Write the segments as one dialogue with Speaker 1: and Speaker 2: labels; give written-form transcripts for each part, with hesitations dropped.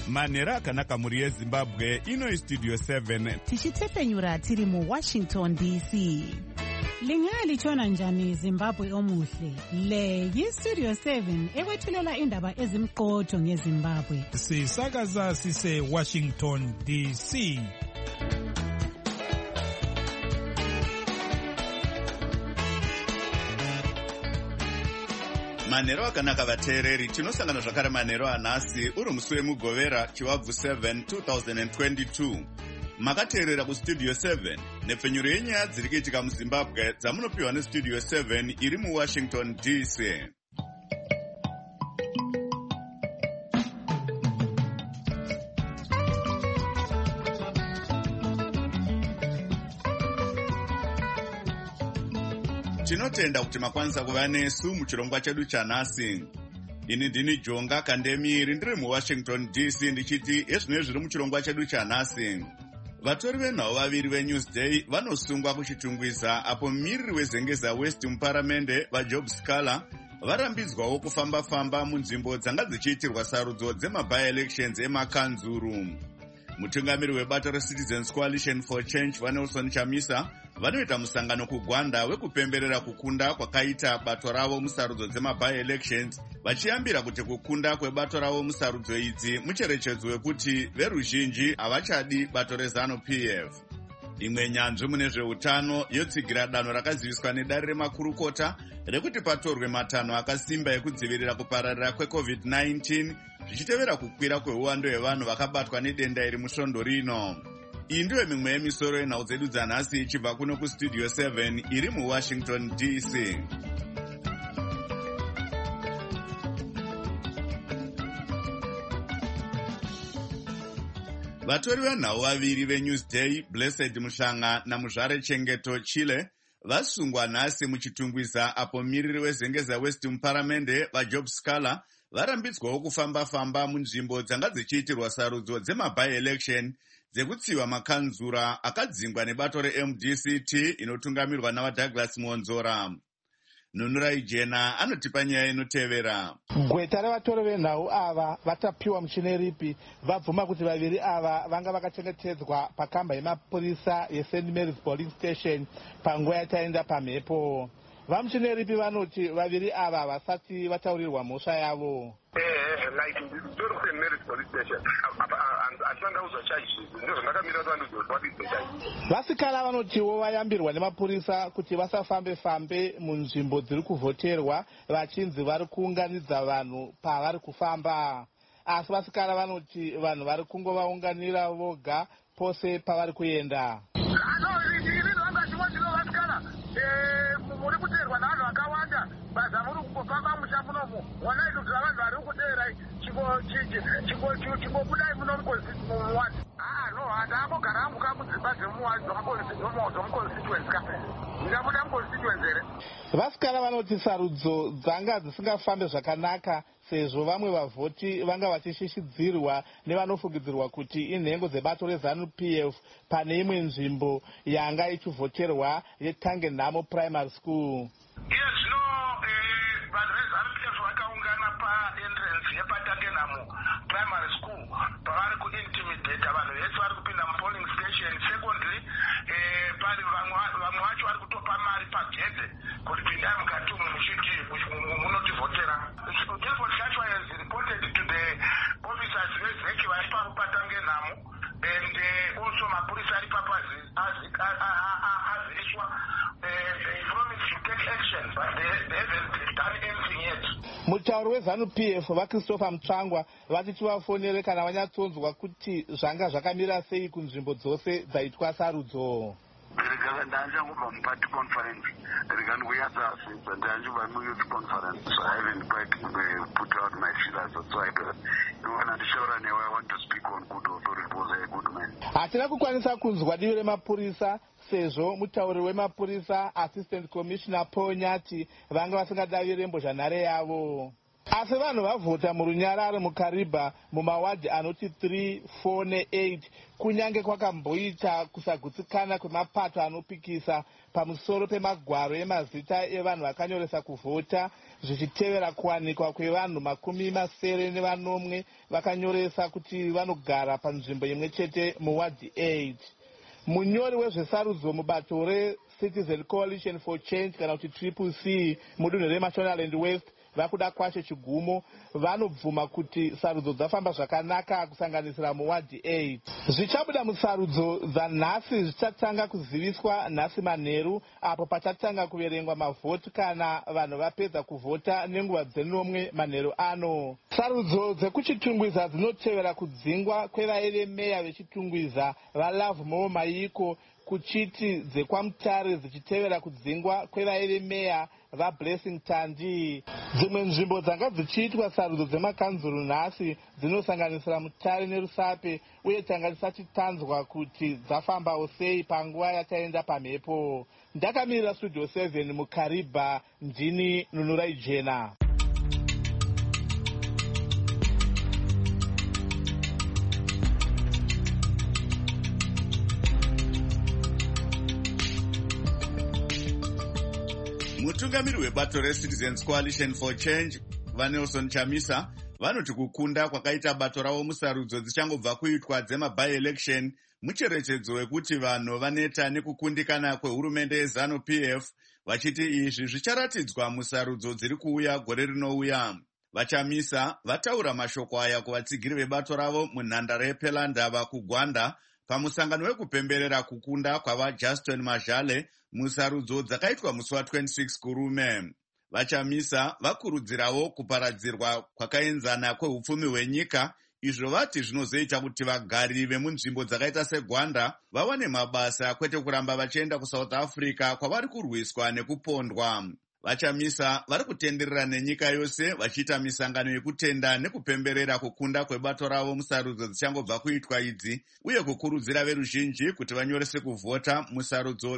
Speaker 1: manhero akanaka mhuri yezimbabwe. Ino istudio 7
Speaker 2: tichitefenyura tiri muWashington DC.
Speaker 3: Lingalitshona njani Zimbabwe omuhle? Le yistudio 7 ekwethulela indaba ezimqotho ngeZimbabwe.
Speaker 4: Sisakaza sise Washington DC.
Speaker 1: manhero akanaka vateereri, tinosangana zvakare manhero anhasi uri musi wemugovera chiwabvu 7 2022. Makateerera kustudio 7 nepfenyuro yenyaya dziri kuitika muzimbabwe dzamunopiwa nestudio 7 iri muWashington DC. Tinotenda kuti makwanisa kuva nesu muchirongwa chedu chanhasi. Ini ndini Jonga Kandemiri, ndiri muWashington DC ndichiti ezvino zviri muchirongwa chedu chanhasi. Vatori venhau vaviri veNewsday vanosungwa kuchitungwiza apo mumiriri wezengeza West muparamende vaJob Scala varambidzwawo kufamba-famba munzvimbo dzanga dzichiitirwa sarudzo dzema-by-elections emakanzuru. Mutungamiri webato reCitizens Coalition for Change vaNelson Chamisa vanoita musangano kuGwanda wekupemberera kukunda kwakaita bato ravo musarudzo dzema-by-elections, vachiyambira kuti kukunda kwebato ravo musarudzo idzi mucherechedzo wekuti veruzhinji havachadi bato reZANU-PF. Imwe nyanzvi mune zveutano yotsigira danho rakaziviswa nedare remakurukota rekuti patorwe matanho akasimba ekudzivirira kupararira kweCovid-19 zvichitevera kukwira kweuwando hwevanhu vakabatwa nedenda iri musvondo rino. Iyi ndiyo mimwe yemisoro yenhau dzedu dzanhasi ichibva kuno kustudio 7 iri muWashington DC. Vatori venhau vaviri veNewsday, Blessed Mushanga naMuzvare Chengeto Chile, vasungwa nhasi muchitungwiza apo mumiriri wezengeza West muparamende vaJob Scala varambidzwawo kufamba-famba munzvimbo dzanga dzichiitirwa sarudzo dzema-by-election dzekutsiva makanzura akadzingwa nebato reMDCT inotungamirwa navaDouglas Muonzora. Nunurai Jena anotipa nyaya inotevera.
Speaker 5: Gweta revatori venhau ava vatapiwa muchine ripi vabvuma kuti vaviri ava vanga vakachengetedzwa pakamba yemapurisa yeSt Mary's Police Station panguva yataenda pamhepo. Vamuchine ripi vanoti vaviri ava vasati vataurirwa mhosva yavo. Vasikala vanotiwo vayambirwa nemapurisa kuti vasafambe-fambe munzvimbo dziri kuvhoterwa vachinzi vari kuunganidza vanhu pavari kufamba. Asi vasikala vanoti vanhu vari kungovaunganira voga pose pavari kuenda. Muri kuteerwa navanhu vakawanda basa muri kungofamba musha munomu wonai kuti vanhu vari kudera chingobudai muno muwadi no handakogara hangu kamudzimba dzomuconstituency ka ndingabuda muconstituency here. Vasikana vanoti sarudzo dzanga dzisingafambe zvakanaka sezvo vamwe vavhoti vanga vachishishidzirwa nevanofungidzirwa kuti inhengo dzebato reZANU-PF pane imwe nzvimbo yanga ichivhoterwa yeTangenhamo Primary School. Iye zvino vanhu veZANU-PF vakaungana paentrance yepaTangenhamo Primary School pavari kuintimidata vanhu vese vari kupinda mupolling station. Secondly, vamwe vacho vari kutopa mari pagedhe kuti pindai mukati umu muchiti munotivhotera. Therefore, that was reported to the officers vezeki vari paTangenhamo, and also mapurisa ari papa aziswa. They promised to take action, but they haven't done anything yet. Mutauri weZANU-PF vaChristopher Mutsvangwa vati tivafonere kana vanyatsonzwa kuti zvanga zvakamira sei kunzvimbo dzose dzaitwa sarudzo.
Speaker 6: Ndangobva muparty conference rekangoyatsa since ndangobva muyouth conference, so I haven't quite put out my feelers, so I ndishaura newe I want to speak on good authority because I a good man.
Speaker 5: Hatina kukwanisa kunzwa divi remapurisa sezvo mutauri wemapurisa Assistant Commissioner Paul Nyati vanga vasingadavi rembo zvanhare yavo. asi vanhu vavhota murunyararo mukaribha mumawadhi anoti 3, 4 ne8 kunyange kwakamboita kusagutsikana kwemapato anopikisa pamusoro pemagwaro emazita evanhu vakanyoresa kuvhota zvichitevera kuwanikwa kwevanhu 70 vakanyoresa kuti vanogara panzvimbo imwe chete muwadhi 8. munyori wezvesarudzo mubato reCitizen Coalition for Change kana kuti CCC mudunhu reMashonaland West vakuda kwacho chigumo vanobvuma kuti sarudzo dzafamba zvakanaka kusanganisira muwadhi 8. zvichabuda musarudzo dzanhasi zvichatanga kuziviswa nhasi manheru apo pachatanga kuverengwa mavhoti kana vanhu vapedza kuvhota nenguva dzenomwe manheru ano. sarudzo dzekuchitungwiza dzinotevera kudzingwa kwevaive meya vechitungwiza vaLove More Maiko kuchiti dzekwamutare dzichitevera kudzingwa kwevaive meya vaBlessing Tandi. dzimwe nzvimbo dzanga dzichiitwa sarudzo dzemakanzuru nhasi dzinosanganisira Mutare neRusape uye tanga tisati tanzwa kuti dzafambawo sei panguva yataenda pamhepo. ndakamirira Studio 7 mukaribha, ndini Nunurai Jena.
Speaker 1: mutungamiri webato reCitizens Coalition for Change vaNelson Chamisa vanoti kukunda kwakaita bato ravo musarudzo dzichangobva kuitwa dzema-by-election mucherechedzo wekuti vanhu vaneta nekukundikana kwehurumende yeZANU-PF, vachiti izvi zvicharatidzwa musarudzo dziri kuuya gore rinouya. vaChamisa vataura mashoko aya kuvatsigiri vebato ravo munhandare yePelandava kuGwanda pamusangano wekupemberera kukunda kwavaJustin Majale musarudzo dzakaitwa musi wa26 kurume. vaChamisa vakurudzirawo kuparadzirwa kwakaenzana kwehupfumi hwenyika, izvo vati zvinozoita kuti vagari vemunzvimbo dzakaita seGwanda vawane mabasa kwete kuramba vachienda kuSouth Africa kwavari kurwiswa nekupondwa. vaChamisa vari kutenderera nenyika yose vachiita misangano yekutenda nekupemberera kukunda kwebato ravo musarudzo dzichangobva kuitwa idzi, uye kukurudzira veruzhinji kuti vanyorese kuvhota musarudzo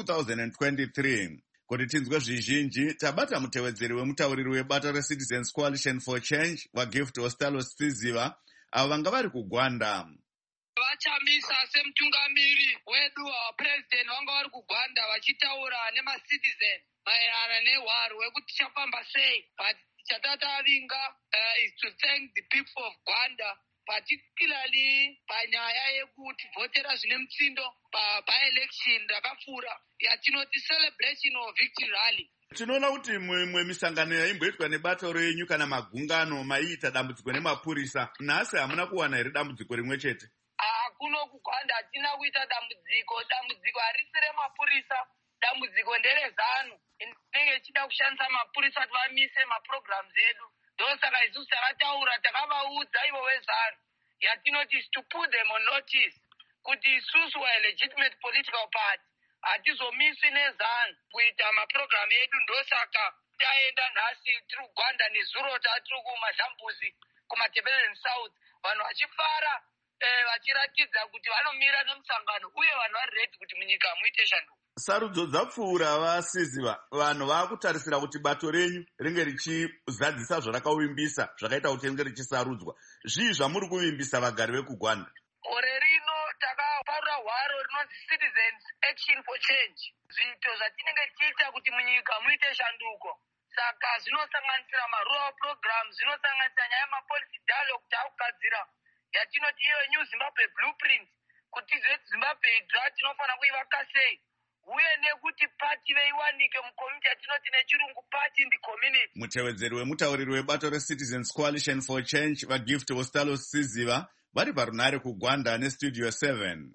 Speaker 1: dza2023. kuti tinzwe zvizhinji tabata mutevedzeri wemutauriri webato reCitizens Coalition for Change vaGift Ostalos Tsiziva avo vanga vari kuGwanda.
Speaker 7: vaChamisa semutungamiri wedu president vanga vari kuGwanda vachitaura nemacitizen maererano nehwaro wekuti tichafamba sei. But chatatavinga is to thank the people of Gwanda, particularly panyaya yekuti vhotera zvine mutsindo by-election rakapfuura yatinoti celebration of victory rally.
Speaker 1: tinoona kuti mimwe misangano yaimboitwa nebato renyu kana magungano maiita dambudziko nemapurisa, nhasi hamuna kuwana here dambudziko rimwe chete?
Speaker 7: kuno kuGwanda hatina kuita dambudziko harisi remapurisa, dambudziko ndereZANU inenge ichida kushandisa mapurisa kuti vamise maprograms edu. ndosaka isusu takataura takavaudza ivo veZANU yatinoti is to put them on notice kuti isusu wa legitimate political party hatizomiswi neZANU kuita maprogram edu. ndosaka taenda nhasi tiri kuGwanda nezuro tatiri kumazhambuzi kumaTebeleni South, vanhu vachifara vachiratidza kuti vanomira nemusangano uye vanhu vari redi kuti munyika muite shanduko.
Speaker 1: sarudzo dzapfuura vasiziva, vanhu vaakutarisira kuti bato renyu ringe richizadzisa zvarakavimbisa zvakaita kuti ringe richisarudzwa. zvii zvamuri kuvimbisa vagari vekuGwanda?
Speaker 7: Gore rino takaparura hwaro rinonzi Citizens Action for Change, zviito zvatinenge tichiita kuti munyika muite shanduko. Saka zvinosanganisira marural programs, zvinosanganisira nyaya yemapolicy dialogue taakugadzira yatinoti iyo New Zimbabwe Blueprint, kuti Zimbabwe idzva tinofanira kuivaka sei, uye nekuti pati veiwanike mucommunity yatinoti nechirungu party in the community.
Speaker 1: mutevedzeri wemutauriri webato reCitizens Coalition for Change vaGift Ostalos Tsiziva vari parunare kuGwanda neStudio 7.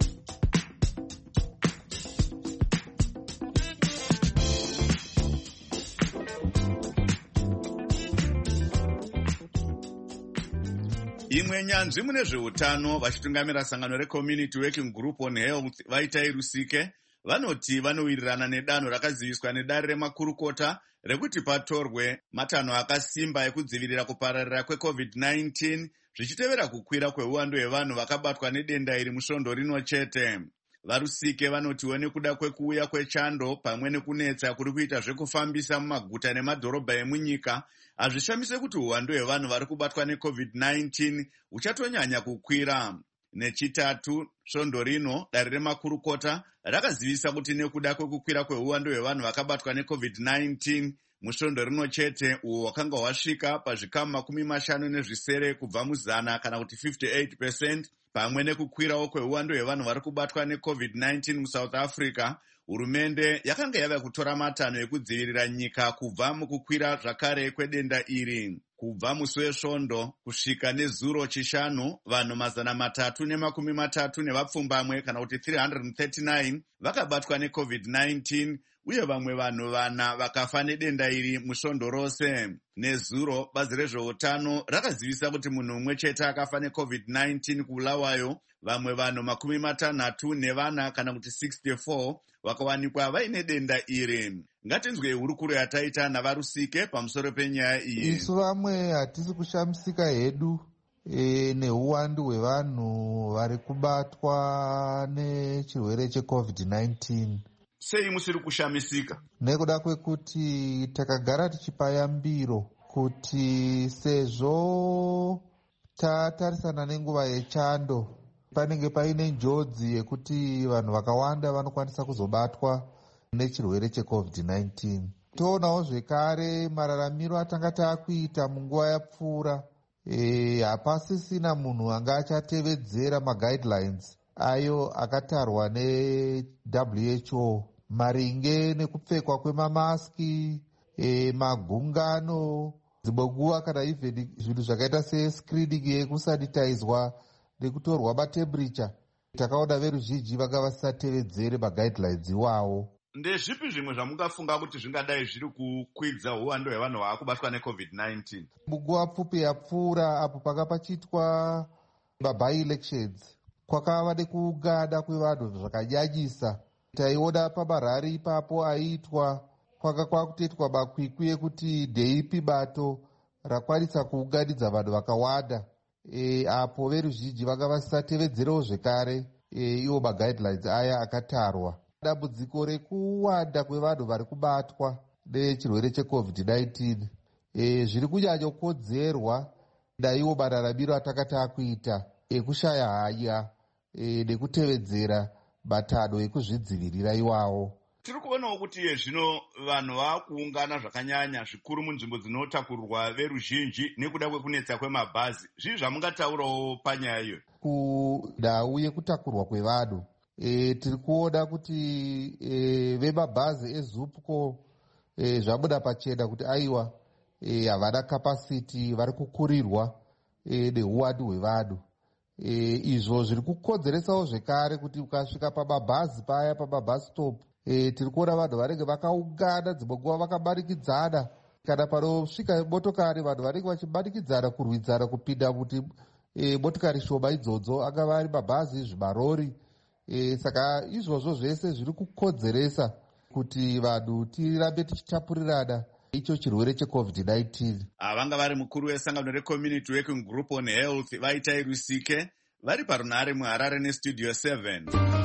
Speaker 1: imwe nyanzvi mune zveutano vachitungamira sangano reCommunity Working Group on Health Vaitai Rusike vanoti vanowirirana nedanho rakaziviswa nedare remakurukota rekuti patorwe matanho akasimba ekudzivirira kupararira kweCovid-19 zvichitevera kukwira kweuwandu hwevanhu vakabatwa nedenda iri musvondo rino chete. Varusike vanotiwo nekuda kwekuuya kwechando pamwe nekunetsa kuri kuita zvekufambisa mumaguta nemadhorobha emunyika, hazvishamise kuti uwandu hwevanhu vari kubatwa neCovid-19 uchatonyanya kukwira. Nechitatu, svondo rino dare remakurukota rakazivisa kuti nekuda kwekukwira kweuwandu hwevanhu vakabatwa neCovid-19 musvondo rino chete uwo wakanga wasvika pazvikamu 50 kubva muzana kana kuti 58%, pamwe nekukwirawo kweuwandu hwevanhu vari kubatwa neCovid-19 muSouth Africa, hurumende yakanga yava kutora matanho ekudzivirira nyika kubva mukukwira zvakare kwedenda iri. Kubva musi wesvondo kusvika nezuro chishanu, vanhu 330 nevapfumbamwe kana kuti 339 vakabatwa neCovid-19 uye vamwe vanhu 4 vakafa nedenda iri musvondo rose. Nezuro bazi rezveutano rakazivisa kuti munhu umwe chete akafa neCovid-19 kuBulawayo, vamwe vanhu 64 kana kuti 64 vakawanikwa vaine denda iri. Ngatinzwe hurukuro yataita navarusike pamusoro penyaya iyi.
Speaker 8: Isu vamwe hatisi kushamisika hedu neuwandu hwevanhu vari kubatwa nechirwere cheCovid-19.
Speaker 1: Sei musiri kushamisika?
Speaker 8: Nekuda kwekuti takagara tichipa yambiro kuti sezvo tatarisana nenguva yechando, panenge paine njodzi yekuti vanhu vakawanda vanokwanisa kuzobatwa nechirwere cheCovid-19. Toonawo zvekare mararamiro atanga taakuita munguva yapfuura, hapasisina munhu anga achatevedzera maguidelines ayo akatarwa neWHO maringe nekupfekwa kwemamaski, magungano, dzimwe nguva kana even zvinhu zvakaita sescreening yekusanitizwa nekutorwa matemperature. Takaona veruzhinji vanga vasatevedzere maguidelines iwawo.
Speaker 1: Ndezvipi zvimwe zvamungafunga kuti zvingadai zviri kukwidza uwandu hwevanhu vakubatwa neCovid-19?
Speaker 8: Munguva pfupi yapfuura apo panga pachiitwa maby-elections, kwakava nekuungana kwevanhu zvakanyanyisa. Taiona pamarari ipapo aiitwa, kwanga kwakutoitwa makwikwi ekuti ndeipi bato rakwanisa kuunganidza vanhu vakawanda. Apo veruzhinji vanga vasatevedzerawo zvekare iwo maguidelines aya akatarwa. Dambudziko rekuwanda kwevanhu vari kubatwa nechirwere cheCovid-19 zviri kunyanya kukonzerwa naiwo mararamiro atanga taakuita ekushaya hanya nekutevedzera matanho ekuzvidzivirira iwawo.
Speaker 1: Tiri kuonawo kuti zvino vanhu vakuungana zvakanyanya zvikuru munzvimbo dzinotakurirwa veruzhinji nekuda kwekunetsa kwemabhazi. Zvii zvamungataurawo panyaya iyo?
Speaker 8: Kundau yekutakurwa kwevanhu, tiri kuona kuti vemabhazi eZupco zvabuda pachena kuti aiwa havana kapasiti, vari kukurirwa neuwandu hwevanhu. Izvo zviri kukonzeresawo zvekare kuti ukasvika pamabhazi paya, pamabhazi stop, tiri kuona vanhu vanenge vakaungana, dzimwe nguva vakamanikidzana. Kana panosvika motokari, vanhu vanenge vachimanikidzana kurwidzana kupinda kuti motokari shoma idzodzo, angava ari mabhazi, zvimarori. Saka izvozvo zvese zviri kukonzeresa kuti vanhu tirambe tichitapurirana icho chirwere cheCovid-19.
Speaker 1: Vanga vari mukuru wesangano reCommunity Working Group on Health Vaitai Rusike vari parunhare muHarare neStudio 7.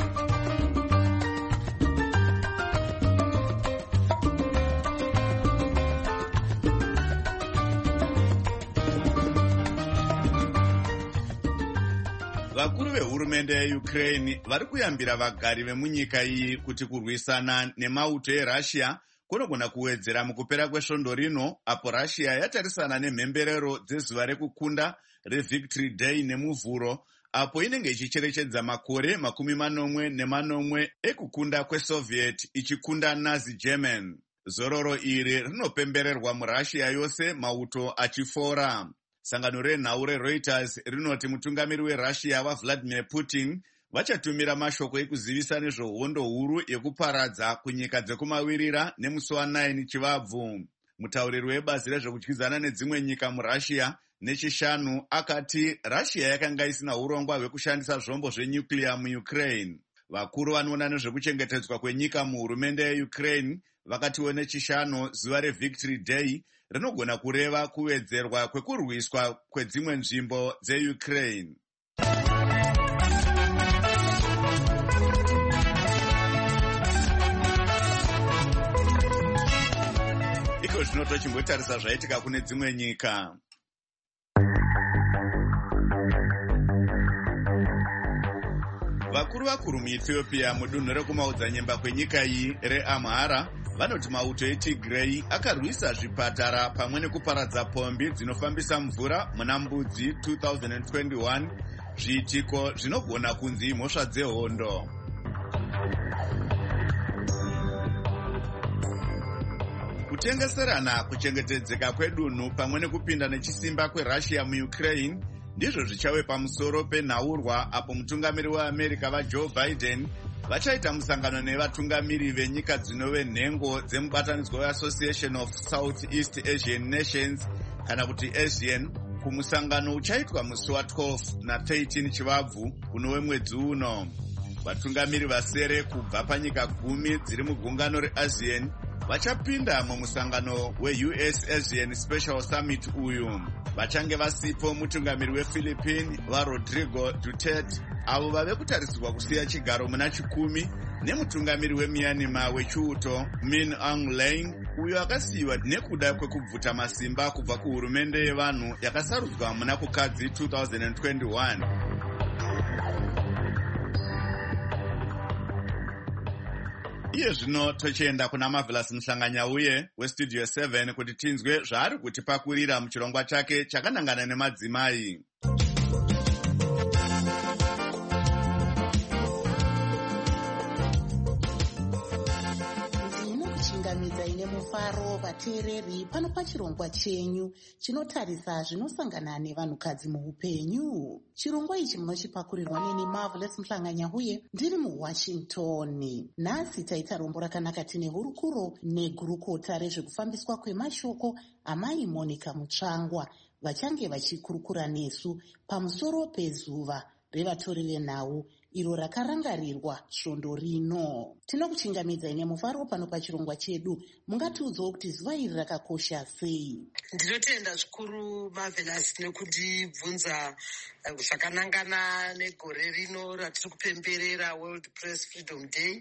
Speaker 1: Vakuru vehurumende yeUkraine vari kuyambira vagari vemunyika iyi kuti kurwisana nemauto eRussia kunogona kuwedzera mukupera kwesvondo rino, apo Russia yatarisana nemhemberero dzezuva rekukunda reVictory Day nemuvhuro, apo inenge ichicherechedza makore 40 ekukunda kweSoviet ichikunda Nazi German. Zororo iri rinopembererwa muRussia yose, mauto achifora. Sangano renhau reReuters rinoti mutungamiri weRussia vaVladimir Putin vachatumira mashoko ekuzivisa nezvehondo huru yekuparadza kunyika dzekumavirira nemusi wa9 Chivabvu. Mutauriri webazi rezvekutyizana nedzimwe nyika muRussia nechishanu akati Russia yakanga isina urongwa hwekushandisa zvombo zvenyuclear muUkraine. Vakuru vanoona nezvekuchengetedzwa kwenyika muhurumende yeUkraine vakatiwo nechishanu zuva reVictory Day rinogona kureva kuwedzerwa kwekurwiswa kwedzimwe nzvimbo dzeUkraine. iko zvino tochimbotarisa zvaitika kune dzimwe nyika. Vakuru muEthiopia mudunhu rekumaodzanyemba kwenyika iyi reAmhara vanoti mauto eTigrei akarwisa zvipatara pamwe nekuparadza pombi dzinofambisa mvura muna Mbudzi 2021, zviitiko zvinogona kunzi mhosva dzehondo. Kutengeserana kuchengetedzeka kwedunhu pamwe nekupinda nechisimba kweRussia muUkraine ndizvo zvichave pamusoro penhaurwa apo mutungamiri weAmerica vaJoe Biden vachaita musangano nevatungamiri venyika dzinove nhengo dzemubatanidzwa weAssociation of Southeast Asian Nations kana kuti ASEAN kumusangano uchaitwa musi wa12 na13 Chivabvu kunove mwedzi uno. Vatungamiri vasere kubva panyika 10 dziri mugungano reASEAN vachapinda mumusangano weUS ASEAN Special Summit uyu. Vachange vasipo mutungamiri wePhilippines vaRodrigo Duterte avo vave kutarisirwa kusiya chigaro muna 10 nemutungamiri weMyanmar wechiuto Min Aung Hlaing uyo akasiyiwa nekuda kwekubvuta masimba kubva kuhurumende yevanhu yakasarudzwa muna kukadzi 2021. Iye zvino tochienda kuna Marvelous Muhlanganyauye westudio 7 kuti tinzwe zvaari kutipakurira muchirongwa chake chakanangana nemadzimai.
Speaker 2: Ndinokuchingamidza ine mufaro vateereri pano pachirongwa chenyu chinotarisa zvinosangana nevanhukadzi muupenyu. Chirongwa ichi munochipakurirwa neni Marvelous Muhlanganyauye ndiri muWashington. Nhasi taita rombo rakanaka tine hurukuro negurukota rezvekufambiswa kwemashoko amai Monica Mutsvangwa vachange vachikurukura nesu pamusoro pezuva revatori venhau iro rakarangarirwa svondo rino. Tinokuchingamidza ine mufaro pano pachirongwa chedu. Mungatiudzawo kuti zuva iri rakakosha sei?
Speaker 9: Ndinotenda zvikuru Marvelous nekundibvunza zvakanangana negore rino ratiri kupemberera World Press Freedom Day,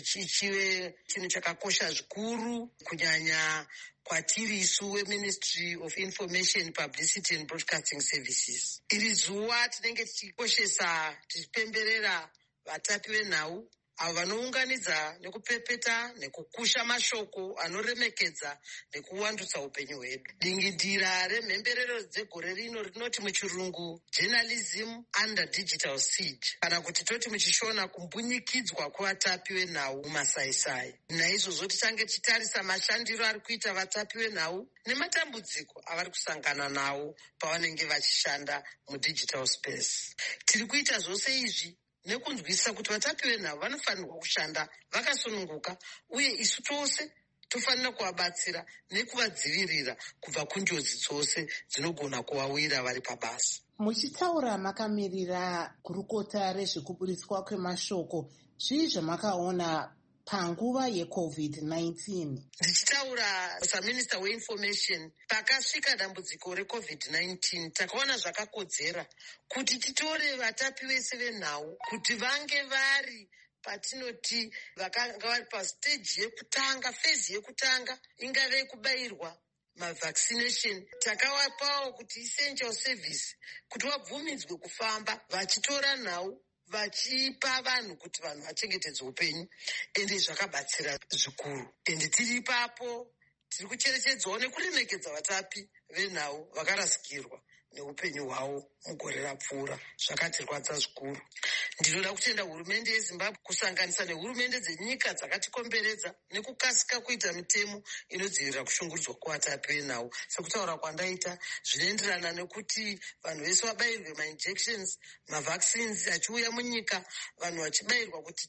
Speaker 9: richive chinhu chakakosha zvikuru kunyanya kwatiri isu weMinistry of Information, Publicity and Broadcasting Services. Iri zuva tinenge tichikoshesa tichipemberera vatapi venhau avo vanounganidza nekupepeta nekukusha mashoko anoremekedza nekuwandutsa upenyu hwedu. Dingindira remhemberero dzegore rino rinoti muchirungu Journalism under Digital Siege, kana kuti toti muchishona kumbunyikidzwa kwevatapi venhau mumasaisai. Naizvozvo tichange tichitarisa mashandiro ari kuita vatapi venhau nematambudziko avari kusangana nawo pavanenge vachishanda mudigital space. Tiri kuita zvose izvi nekunzwisisa kuti vatapi venhau vanofanirwa kushanda vakasununguka, uye isu tose tofanira kuvabatsira nekuvadzivirira kubva kunjodzi dzose dzinogona kuvawira vari pabasa.
Speaker 2: Muchitaura makamirira gurukota rezvekuburitswa kwemashoko, zvii zvamakaona panguva yeCovid-19?
Speaker 9: Ndichitaura saminista weinformation, pakasvika dambudziko reCovid-19 takaona zvakakodzera kuti titore vatapi vese venhau kuti vange vari patinoti vakanga vari pastage yekutanga, phase yekutanga, ingave kubairwa mavaccination. Takavapawo kuti essential service, kuti vabvumidzwe kufamba vachitora nhau vachipa vanhu kuti vanhu vachengetedze upenyu, ende zvakabatsira zvikuru. Ende tiri ipapo tiri kucherechedzawo nekuremekedza vatapi venhau vakarasikirwa neupenyu hwavo mugore rapfuura. Zvakatirwadza zvikuru. Ndinoda kutenda hurumende yeZimbabwe kusanganisa nehurumende dzenyika dzakatikomberedza nekukasika kuita mitemo inodzivirira kushungurudzwa kwevatapi venhau. Sekutaura kwandaita zvinoenderana nekuti vanhu vese vabairwe mainjections, mavaccines achiuya munyika, vanhu vachibairwa kuti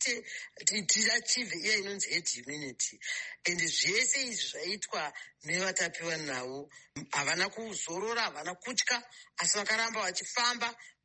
Speaker 9: tiachieve iya inonzi herd immunity. Ende zvese izvi zvaitwa nevatapi venhau havana kuzorora, havana kutya, asi vakaramba vachifamba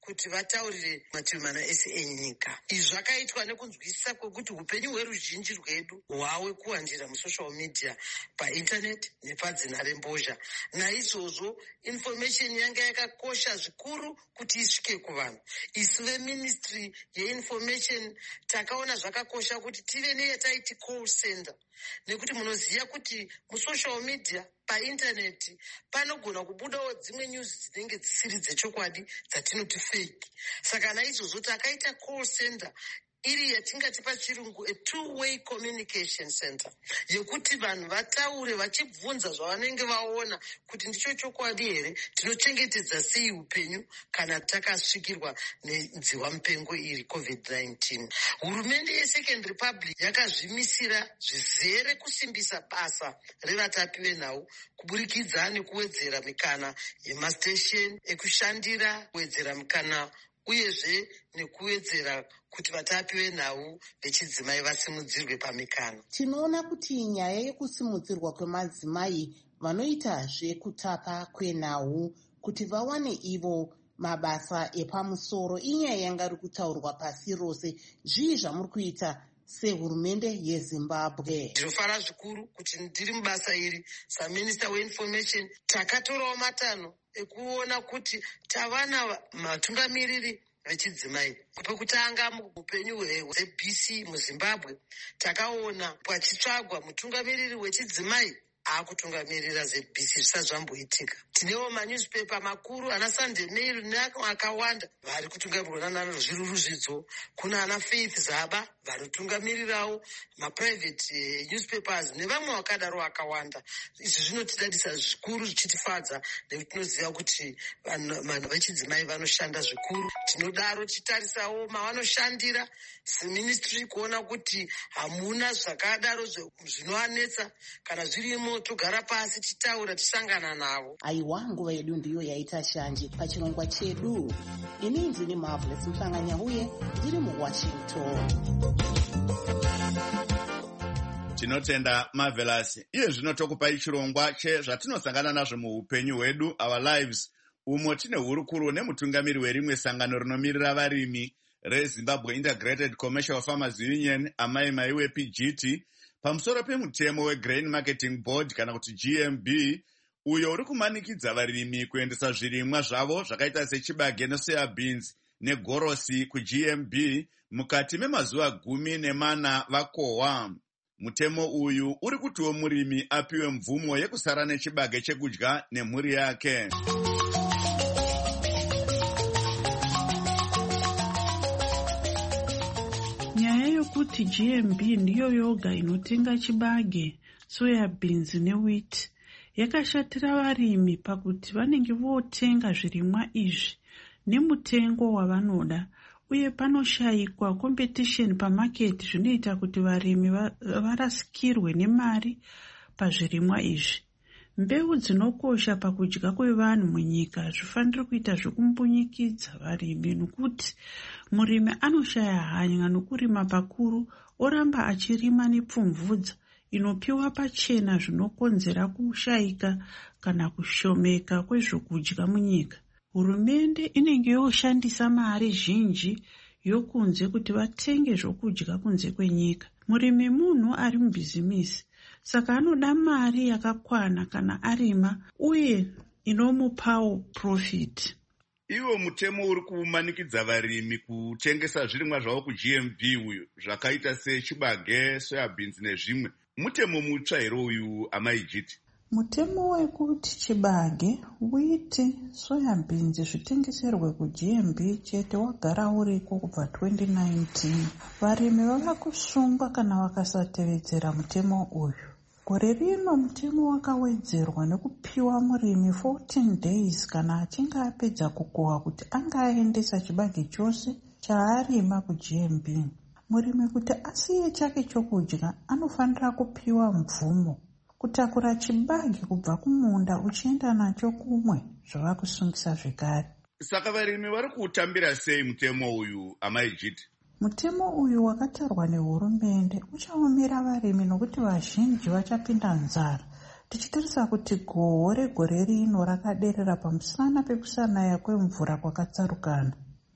Speaker 9: kuti vataurire mativi mana ese enyika. Izvi zvakaitwa nekunzwisisa kwekuti upenyu hweruzhinji rwedu hwawe kuwandira musocial media, paintaneti nepadzinharembozha. Naizvozvo information yanga yakakosha zvikuru kuti isvike kuvanhu. Isu veministry yeinformation takaona zvakakosha kuti tive neyataiti call center, nekuti munoziva kuti musocial media paintaneti panogona kubudawo dzimwe news dzinenge dzisiri dzechokwadi dzatinoti fake. Saka naizvozvo takaita call center iri yatingati pachirungu a two-way communication center, yekuti vanhu vataure vachibvunza zvavanenge vaona kuti ndicho chokwadi here, tinochengetedza sei upenyu kana takasvikirwa nenziwa mupengo iri COVID-19. Hurumende yeSecond Republic yakazvimisira zvizere kusimbisa basa revatapi venhau kuburikidza nekuwedzera mikana yemastation ekushandira, kuwedzera mikana uyezve nekuwedzera kuti vatapi venhau vechidzimai vasimudzirwe pamikana.
Speaker 2: Tinoona kuti nyaya yekusimudzirwa kwemadzimai vanoitazve kutapa kwenhau kuti vawane ivo mabasa epamusoro inyaya yanga iri kutaurwa pasi rose. Zvii zvamuri kuita sehurumende yeZimbabwe?
Speaker 9: Ndinofara zvikuru kuti ndiri mubasa iri saminista weinformation. Takatorawo matanho ekuona kuti tavana matungamiriri vechidzimai. Pekutanga muupenyu hweBC muZimbabwe takaona pachitsvagwa mutungamiriri wechidzimai akutungamirira ZBC zvisati zvamboitika. Tinewo manewspaper makuru ana Sunday Mail neakawanda vari kutungamirwa nanazviruruzvidzo. Kuna ana Faith Zaba vari kutungamirirawo maprivate newspapers nevamwe vakadaro vakawanda. Izvi zvinotidadisa zvikuru, zvichitifadza nekuti tinoziva kuti vanhu vechidzimai vanoshanda zvikuru. Tinodaro tichitarisawo mavanoshandira seministry kuona kuti hamuna zvakadaro zvinovanetsa. Kana zvirimo togara pasi titaura, tisangana navo.
Speaker 2: Aiwa, nguva yedu ndiyo yaita shanje pachirongwa chedu. Ini ndini Marvelous Mhlanganya-Huye, ndiri muWashington.
Speaker 1: Tinotenda Marvelous. Iye zvino tokupai chirongwa chezvatinosangana nazvo muupenyu hwedu, our lives, umo tine hurukuro nemutungamiri werimwe sangano rinomirira varimi reZimbabwe Integrated Commercial Farmers Union, Amai Maiwe PGT, pamusoro pemutemo weGrain Marketing Board kana kuti GMB, uyo uri kumanikidza varimi kuendesa zvirimwa zvavo zvakaita sechibage nesoya beans negorosi kuGMB mukati memazuva 14 vakohwa. Mutemo uyu uri kutiwo murimi apiwe mvumo yekusara nechibage chekudya nemhuri yake.
Speaker 10: Nyaya yokuti GMB ndiyo yoga inotenga chibage, soya beans newheat yakashatira varimi pakuti vanenge votenga zvirimwa izvi nemutengo wavanoda, uye panoshayikwa competition pamaketi zvinoita kuti varimi varasikirwe nemari pazvirimwa izvi. Mbeu dzinokosha pakudya kwevanhu munyika zvifanira kuita zvokumbunyikidza varimi, nokuti murimi anoshaya hanya nokurima pakuru oramba achirima nepfumvudza inopiwa pachena, zvinokonzera kushayika kana kushomeka kwezvokudya munyika. Hurumende inenge yoshandisa mari zhinji yokunze kuti vatenge zvokudya kunze kwenyika. Murimi munhu ari mubhizimisi, saka anoda mari yakakwana kana arima uye inomupawo profit.
Speaker 1: Iwo mutemo uri kumanikidza varimi kutengesa zvirimwa zvavo kuGMB uyu zvakaita sechibage, soya beans nezvimwe. Mutemo mutsva here uyu, Amaijiti?
Speaker 10: Mutemo wekuti chibage, wheat, soya beans zvitengeserwe kuGMB chete wagara uriko kubva 2019. Varimi vava kusungwa kana vakasatevedzera mutemo uyu. Gore rino mutemo wakawedzerwa nekupiwa murimi 14 days kana achinge apedza kukohwa kuti angaendesa chibage chose chaarima kuGMB. Murimi kuti asiye chake chokudya anofanira kupiwa mvumo kutakura chibage kubva kumunda uchienda nacho kumwe zvava kusungisa zvekare.
Speaker 1: Saka varimi vari kuutambira sei mutemo uyu, Amaijiti?
Speaker 10: Mutemo uyu wakatarwa nehurumende uchaomera varimi nokuti vazhinji vachapinda nzara. Tichitarisa kuti gohwo regore rino rakaderera pamusana pekusanaya kwemvura kwakatsarukana.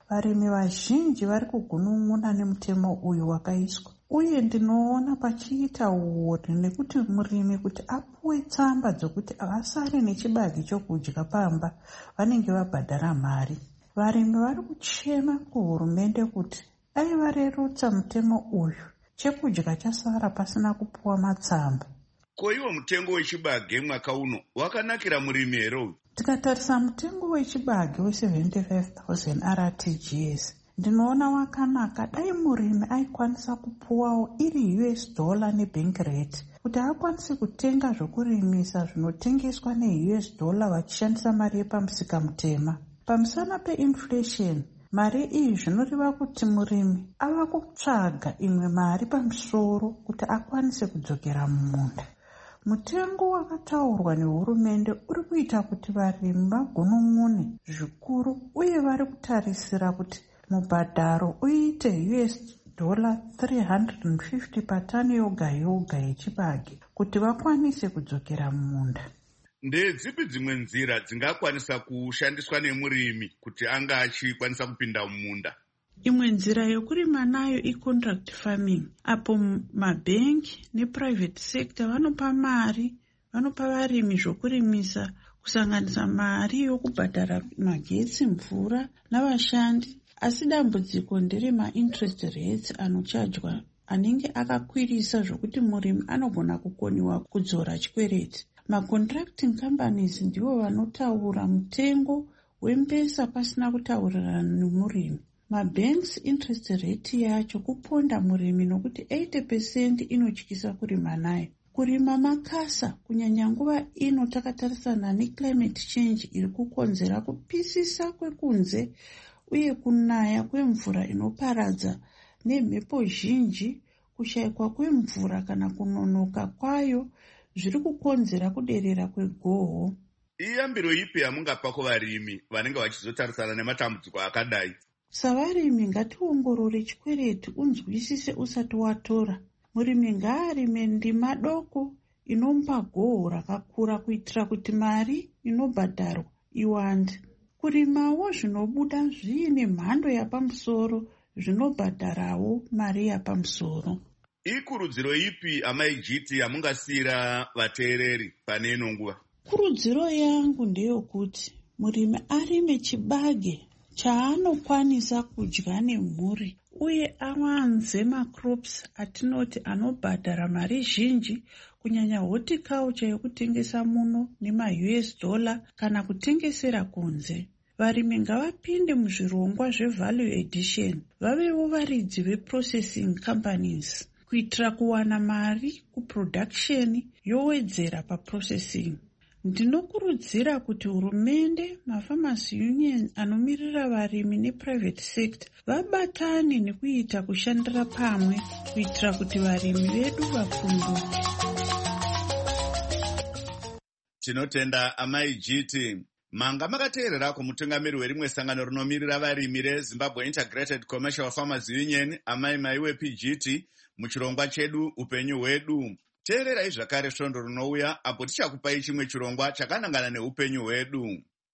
Speaker 10: varimi vazhinji vari kugunun'una nemutemo uyu wakaiswa, uye ndinoona pachiita uori nekuti murimi kuti apuwe tsamba dzokuti vasare nechibage chokudya pamba vanenge vabhadhara mari. Varimi vari kuchema kuhurumende kuti dai varerutsa mutemo uyu, chekudya chasara pasina kupuwa matsamba.
Speaker 1: Ko iwo mutengo wechibage mwaka uno wakanakira murimi here?
Speaker 10: Tikatarisa mutengo wechibage we75,000 RTGs, ndinoona wakanaka. Dai murimi aikwanisa kupuwawo iri $, nebank rate, kuti akwanise kutenga zvokurimisa zvinotengeswa $, vachishandisa mari yepamusika mutema. Pamusana peinflation, mari iyi zvinoreva kuti murimi ava kutsvaga imwe mari pamusoro kuti akwanise kudzokera mumunda. Mutengo wakataurwa nehurumende uri kuita kuti varimi vagunun'une zvikuru, uye vari kutarisira kuti mubhadharo uite $350 patani yoga yoga yechibage kuti vakwanise kudzokera mumunda.
Speaker 1: Ndedzipi dzimwe nzira dzingakwanisa kushandiswa nemurimi kuti anga achikwanisa kupinda mumunda?
Speaker 10: Imwe nzira yokurima nayo i-contract farming, apo mabhengi neprivate sector vanopa varimi zvokurimisa, kusanganisa mari yokubhadhara magetsi, mvura navashandi. Asi dambudziko nderema-interest rates anochajwa, anenge akakwirisa zvokuti murimi anogona kukoniwa kudzora chikwereti. Ma-contracting companies ndivo vanotaura mutengo wembesa pasina kutaurirana nemurimi. Mabanks interest rate yacho kuponda murimi nokuti 80% inotyisa kurima nayo. Kurima makasa kunyanya nguva ino takatarisana neclimate change iri kukonzera kupisisa kwekunze uye kunaya kwemvura inoparadza nemhepo zhinji, kushayikwa kwemvura kana kunonoka kwayo zviri kukonzera kuderera kwegoho.
Speaker 1: Iyambiro ipi yamungapa kuvarimi vanenge vachizotarisana nematambudziko akadai?
Speaker 10: Savarimi ngationgorore chikwereti unzwisise usati watora. Murimi ngaarime ndima doko inompa goho rakakura kuitira kuti mari inobhadharwa iwande. Kurimawo zvinobuda zviine mhando yapamusoro zvinobhadharawo mari yapamusoro.
Speaker 1: Ikurudziro ipi amaijiti yamungasiyira vateereri pane ino nguva?
Speaker 10: Kurudziro yangu ndeyokuti murimi arime chibage chaanokwanisa kudya nemhuri, uye awanze macrops atinoti anobhadhara mari zhinji, kunyanya horticulture yokutengesa muno nema$, kana kutengesera kunze. Varimi ngavapinde muzvirongwa zvevalue addition, vavewo varidzi veprocessing companies, kuitira kuwana mari kuproduction yowedzera paprocessing. Ndinokurudzira kuti hurumende, mafarmers union anomirira varimi neprivate sector vabatane nekuita kushandira pamwe kuitira kuti varimi vedu vafunduke.
Speaker 1: Tinotenda amaijiti. Manga makateerera kumutungamiri werimwe sangano rinomirira varimi reZimbabwe Integrated Commercial Farmers Union, amai wePGT, muchirongwa chedu upenyu hwedu. Teererai zvakare svondo rinouya apo tichakupai chimwe chirongwa chakanangana neupenyu hwedu.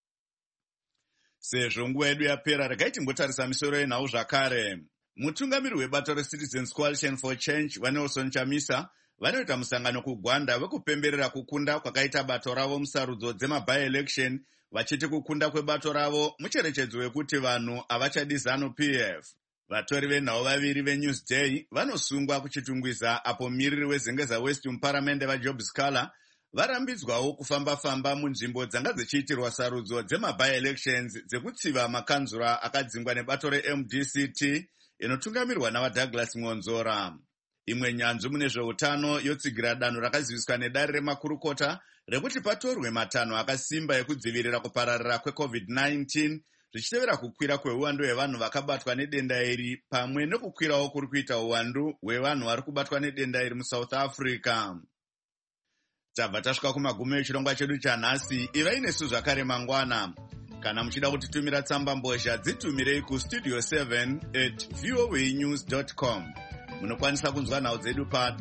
Speaker 1: Sezvo nguva yedu yapera, regai timbotarisa misoro yenhau zvakare. Mutungamiri webato reCitizens Coalition for Change vaNelson Chamisa vanoita musangano kuGwanda wekupemberera kukunda kwakaita bato ravo musarudzo dzema-by-election, vachiti kukunda kwebato ravo mucherechedzo wekuti vanhu havachadi ZANU-PF. Vatori venhau vaviri veNewsday vanosungwa kuchitungwiza apo mumiriri weZengeza West muparamende vaJob Scala varambidzwawo kufamba-famba munzvimbo dzanga dzichiitirwa sarudzo dzema-by-elections dzekutsiva makanzura akadzingwa nebato reMDCT inotungamirwa navaDouglas Ngonzora. Imwe nyanzvi mune zveutano yotsigira danho rakaziviswa nedare remakurukota rekuti patorwe matanho akasimba ekudzivirira kupararira kweCovid-19, zvichitevera kukwira kweuwandu hwevanhu vakabatwa nedenda iri pamwe nekukwirawo kuri kuita uwandu hwevanhu vari kubatwa nedenda iri muSouth Africa. Tabva tasvika kumagumo echirongwa chedu chanhasi. Ivai nesu zvakare mangwana. Kana muchida kutitumira tsamba mbozha, dzitumirei kustudio 7@voanews.com. Munokwanisa kunzwa nhau dzedu pa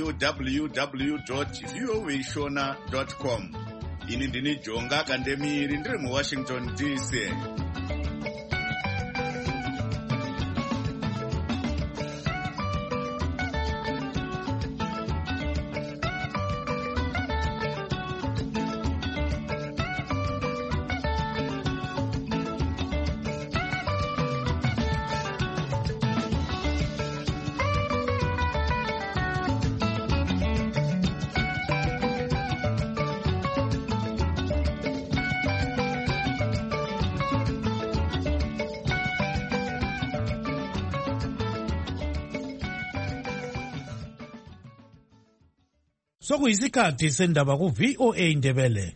Speaker 1: www.voashona.com. Ini ndini Jonga Kandemiri ndiri muWashington DC.
Speaker 4: Sokuyisikhathi sendaba ku VOA Indebele.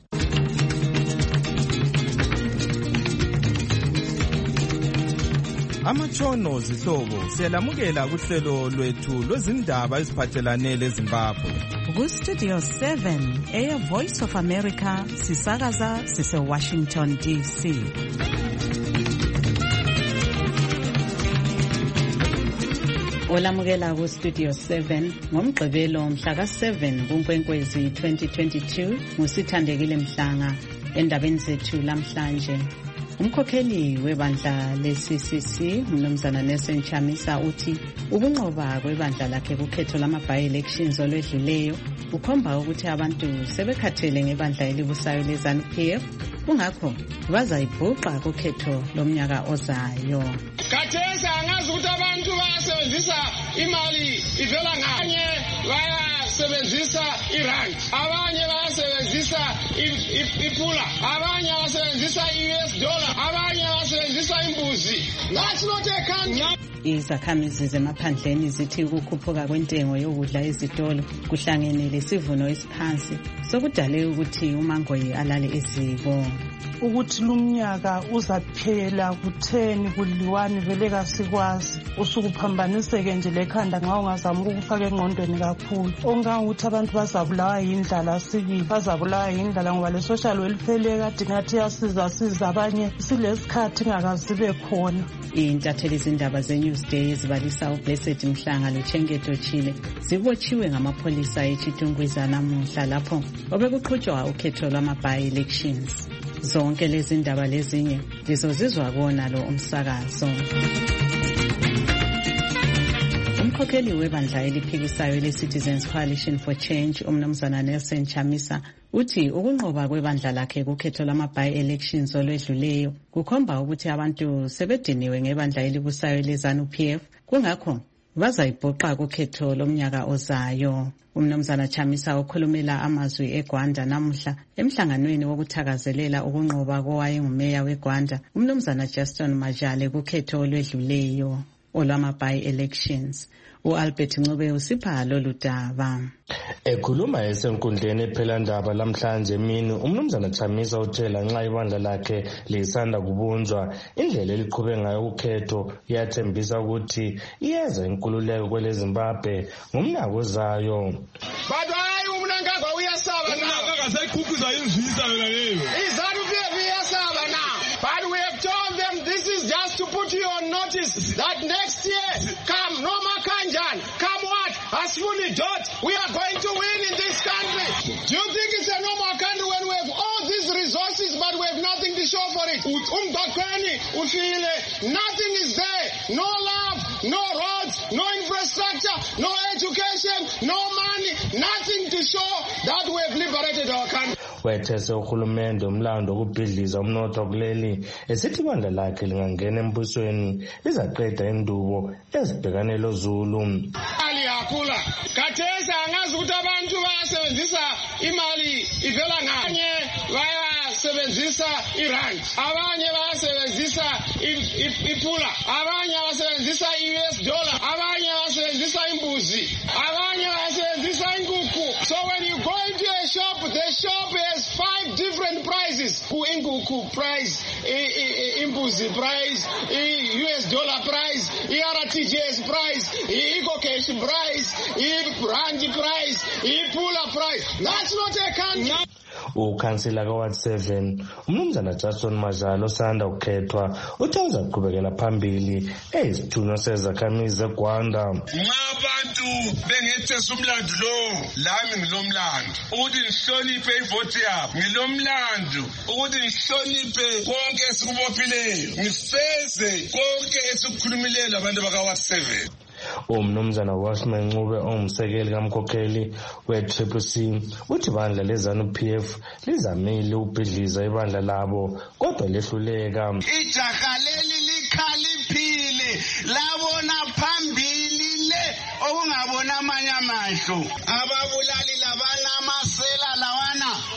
Speaker 4: Amatshono zihlobo siyalamukela kuhlelo lwethu lwezindaba eziphathelane leZimbabwe.
Speaker 3: Ku-Studio 7 Air Voice of America sisakaza sise-Washington DC. Olamukela ku-Studio 7 ngomgqibelo mhla ka-7 kuNkwenkwezi 2022 nguSithandekile Mhlanga endabeni zethu lamhlanje. Umkhokheli webandla le-CCC umnumzana Nelson Chamisa uthi ukunqoba kwebandla lakhe kukhetho lama-by-elections olwedluleyo ukhomba ukuthi abantu sebekhathele ngebandla elibusayo le-ZANU-PF kungakho bazayibhuqa kukhetho lomnyaka ozayo.
Speaker 11: Khathesi angazi ukuthi abantu bayasebenzisa imali ivela nganye bayasebenzisa irand, abanye bayasebenzisa ipula, abanye bayasebenzisa i-US dollar, abanye bayasebenzisa imbuzi. That's not a country.
Speaker 3: Izakhamizi zemaphandleni zithi ukukhuphuka kwentengo yokudla ezitolo kuhlangene lesivuno esiphansi sokudale ukuthi uMangoyi alale eziko.
Speaker 10: Ukuthi lumnyaka uzaphela ku10 ku11 vele kasikwazi usukuphambaniseke nje lekhanda nxa ungazama ukufaka engqondweni kakhulu ongangukuthi abantu bazabulawa yindlala sibili bazabulawa yindlala ngoba le social welfare kade ngathi yasiza abanye silesikhathi ingakazibe khona.
Speaker 3: Intatheli izindaba zeNewsday ezibalisa uBlessed Mhlanga loChengeto Chile zibotshiwe ngamapholisa eChitungwiza namuhla lapho obekuqhutshwa ukhetho lwama-by-elections. Zonke lezi ndaba lezinye lizozizwa kona lo umsakazo. Umkhokheli webandla eliphikisayo le-Citizens Coalition for Change umnumzana Nelson Chamisa uthi ukunqoba kwebandla lakhe kukhetho lama-by-elections olwedluleyo kukhomba ukuthi abantu sebediniwe ngebandla elibusayo le-ZANU-PF kungakho bazayibhuqa kukhetho lomnyaka ozayo. Umnumzana Chamisa okhulumela amazwi eGwanda namuhla emhlanganweni wokuthakazelela ukunqoba kowayengumeya weGwanda umnumzana Justin Majale kukhetho olwedluleyo olwama-by-elections. U-Albert Ncube usipha lolu daba.
Speaker 12: Ekhuluma esenkundleni ephelandaba lamhlanje emini umnumzana Chamisa uthela nxa ibandla lakhe lisanda kubunjwa indlela eliqhube ngayo ukhetho iyathembisa ukuthi iyeza inkululeko kwele Zimbabwe ngomnyaka ozayo.
Speaker 11: But hayi umnankagwa uyasaba na
Speaker 13: sayikhukhuza inzwisa yona leyo.
Speaker 11: iZANU-PF iyasaba na. But we have told them this is just to put you on notice that next year come no makanjan come what asifuni dot we are going to win in this country. Do you think it's a normal country when we have all these resources but we have nothing to show for it? Nothing is there. No love, no roads, no infrastructure, no education, no money, nothing to show that we have liberated our country.
Speaker 12: Wethese uhulumende umlando ukubhidliza umnotho kuleli esithi ibandla lakhe lingangena embusweni lizaqeda indubo ezibhekane loZulu.
Speaker 11: Ali yakula kathesa angazi ukuthi abantu bayasebenzisa imali ivela nganye bayasebenzisa irand, abanye bayasebenzisa ipula, abanye bayasebenzisa i-US dollar, abanye bayasebenzisa imbuzi, abanye bayasebenzisa inkukhu. So when you go into a shop, the shop has 5 different prices. Inkukhu price, imbuzi price, US dollar price, RTGS price, Ecocash price, Rand price, Pula price. That's not a country.
Speaker 12: Ukhansila ka-Ward 7 umnumzana Jason Majalo osanda kukhethwa uthi uzaqhubekela phambili eyisithunywa sezakhamizi eGwanda.
Speaker 13: Abantu bengethesa umlando lo lami ngilomlando ukuthi nihloniphe ivoti yabo, ngilomlando ukuthi nihloniphe konke esikubophileyo, ngifeze konke esikukhulumileyo abantu baka-Ward 7.
Speaker 12: Umnumzana Washman Ncube ongumsekeli kamkhokheli we-CCC uthi ibandla le-ZANU-PF lizamile ukubhidliza ibandla labo kodwa lehluleka.
Speaker 11: Ijaha leli likhaliphile labona phambili le okungabona amanye amahlo. Ababulali labana amasela lawana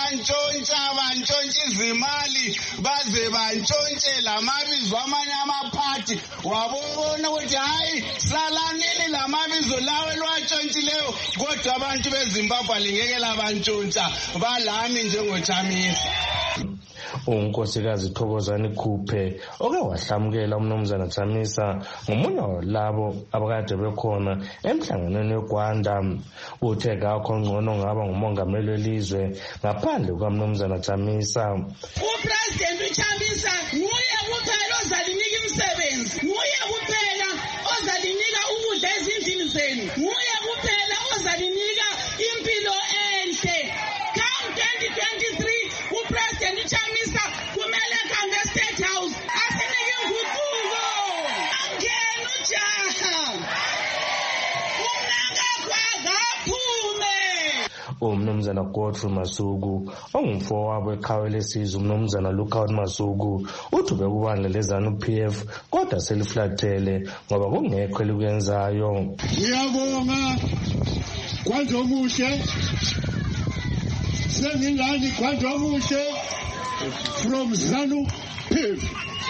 Speaker 11: bantshontshe izimali baze bantshontshe lamabizo amanye amaphathi wabona ukuthi hayi salanini lamabizo lawe lwatshontshileyo kodwa abantu beZimbabwe lingeke labantshontsha balami njengoChamisa.
Speaker 12: unkosikazi Thokozani Khuphe oke wahlamukela umnumzana Chamisa ngomunye walabo abakade bekhona emhlanganweni weGwanda. Uthe kakho ngcono ngaba ngumongameli welizwe ngaphandle kukamnumzana Chamisa.
Speaker 14: uPresident uChamisa nguye kuphela ozalinika imisebenzi, nguye kuphela ozalinika ukudla ezindlini zenu, nguye kuphela ozalinika impilo enhle. Come 2023 uPresident uChamisa kumele kambe State House asinike inguquko. Angena ujaha umnangagwa kaphume.
Speaker 12: Umnumzana Godfrey Masuku ongumfowabo eqhawe lesizwe umnumzana Lukhawu Masuku uthi bekubandla leZANU-PF kodwa seliflathele ngoba kungekho elikwenzayo.
Speaker 11: Ngiyabonga Gwandomuhle, sengingani Gwandomuhle from ZANU-PF.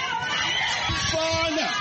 Speaker 11: Fana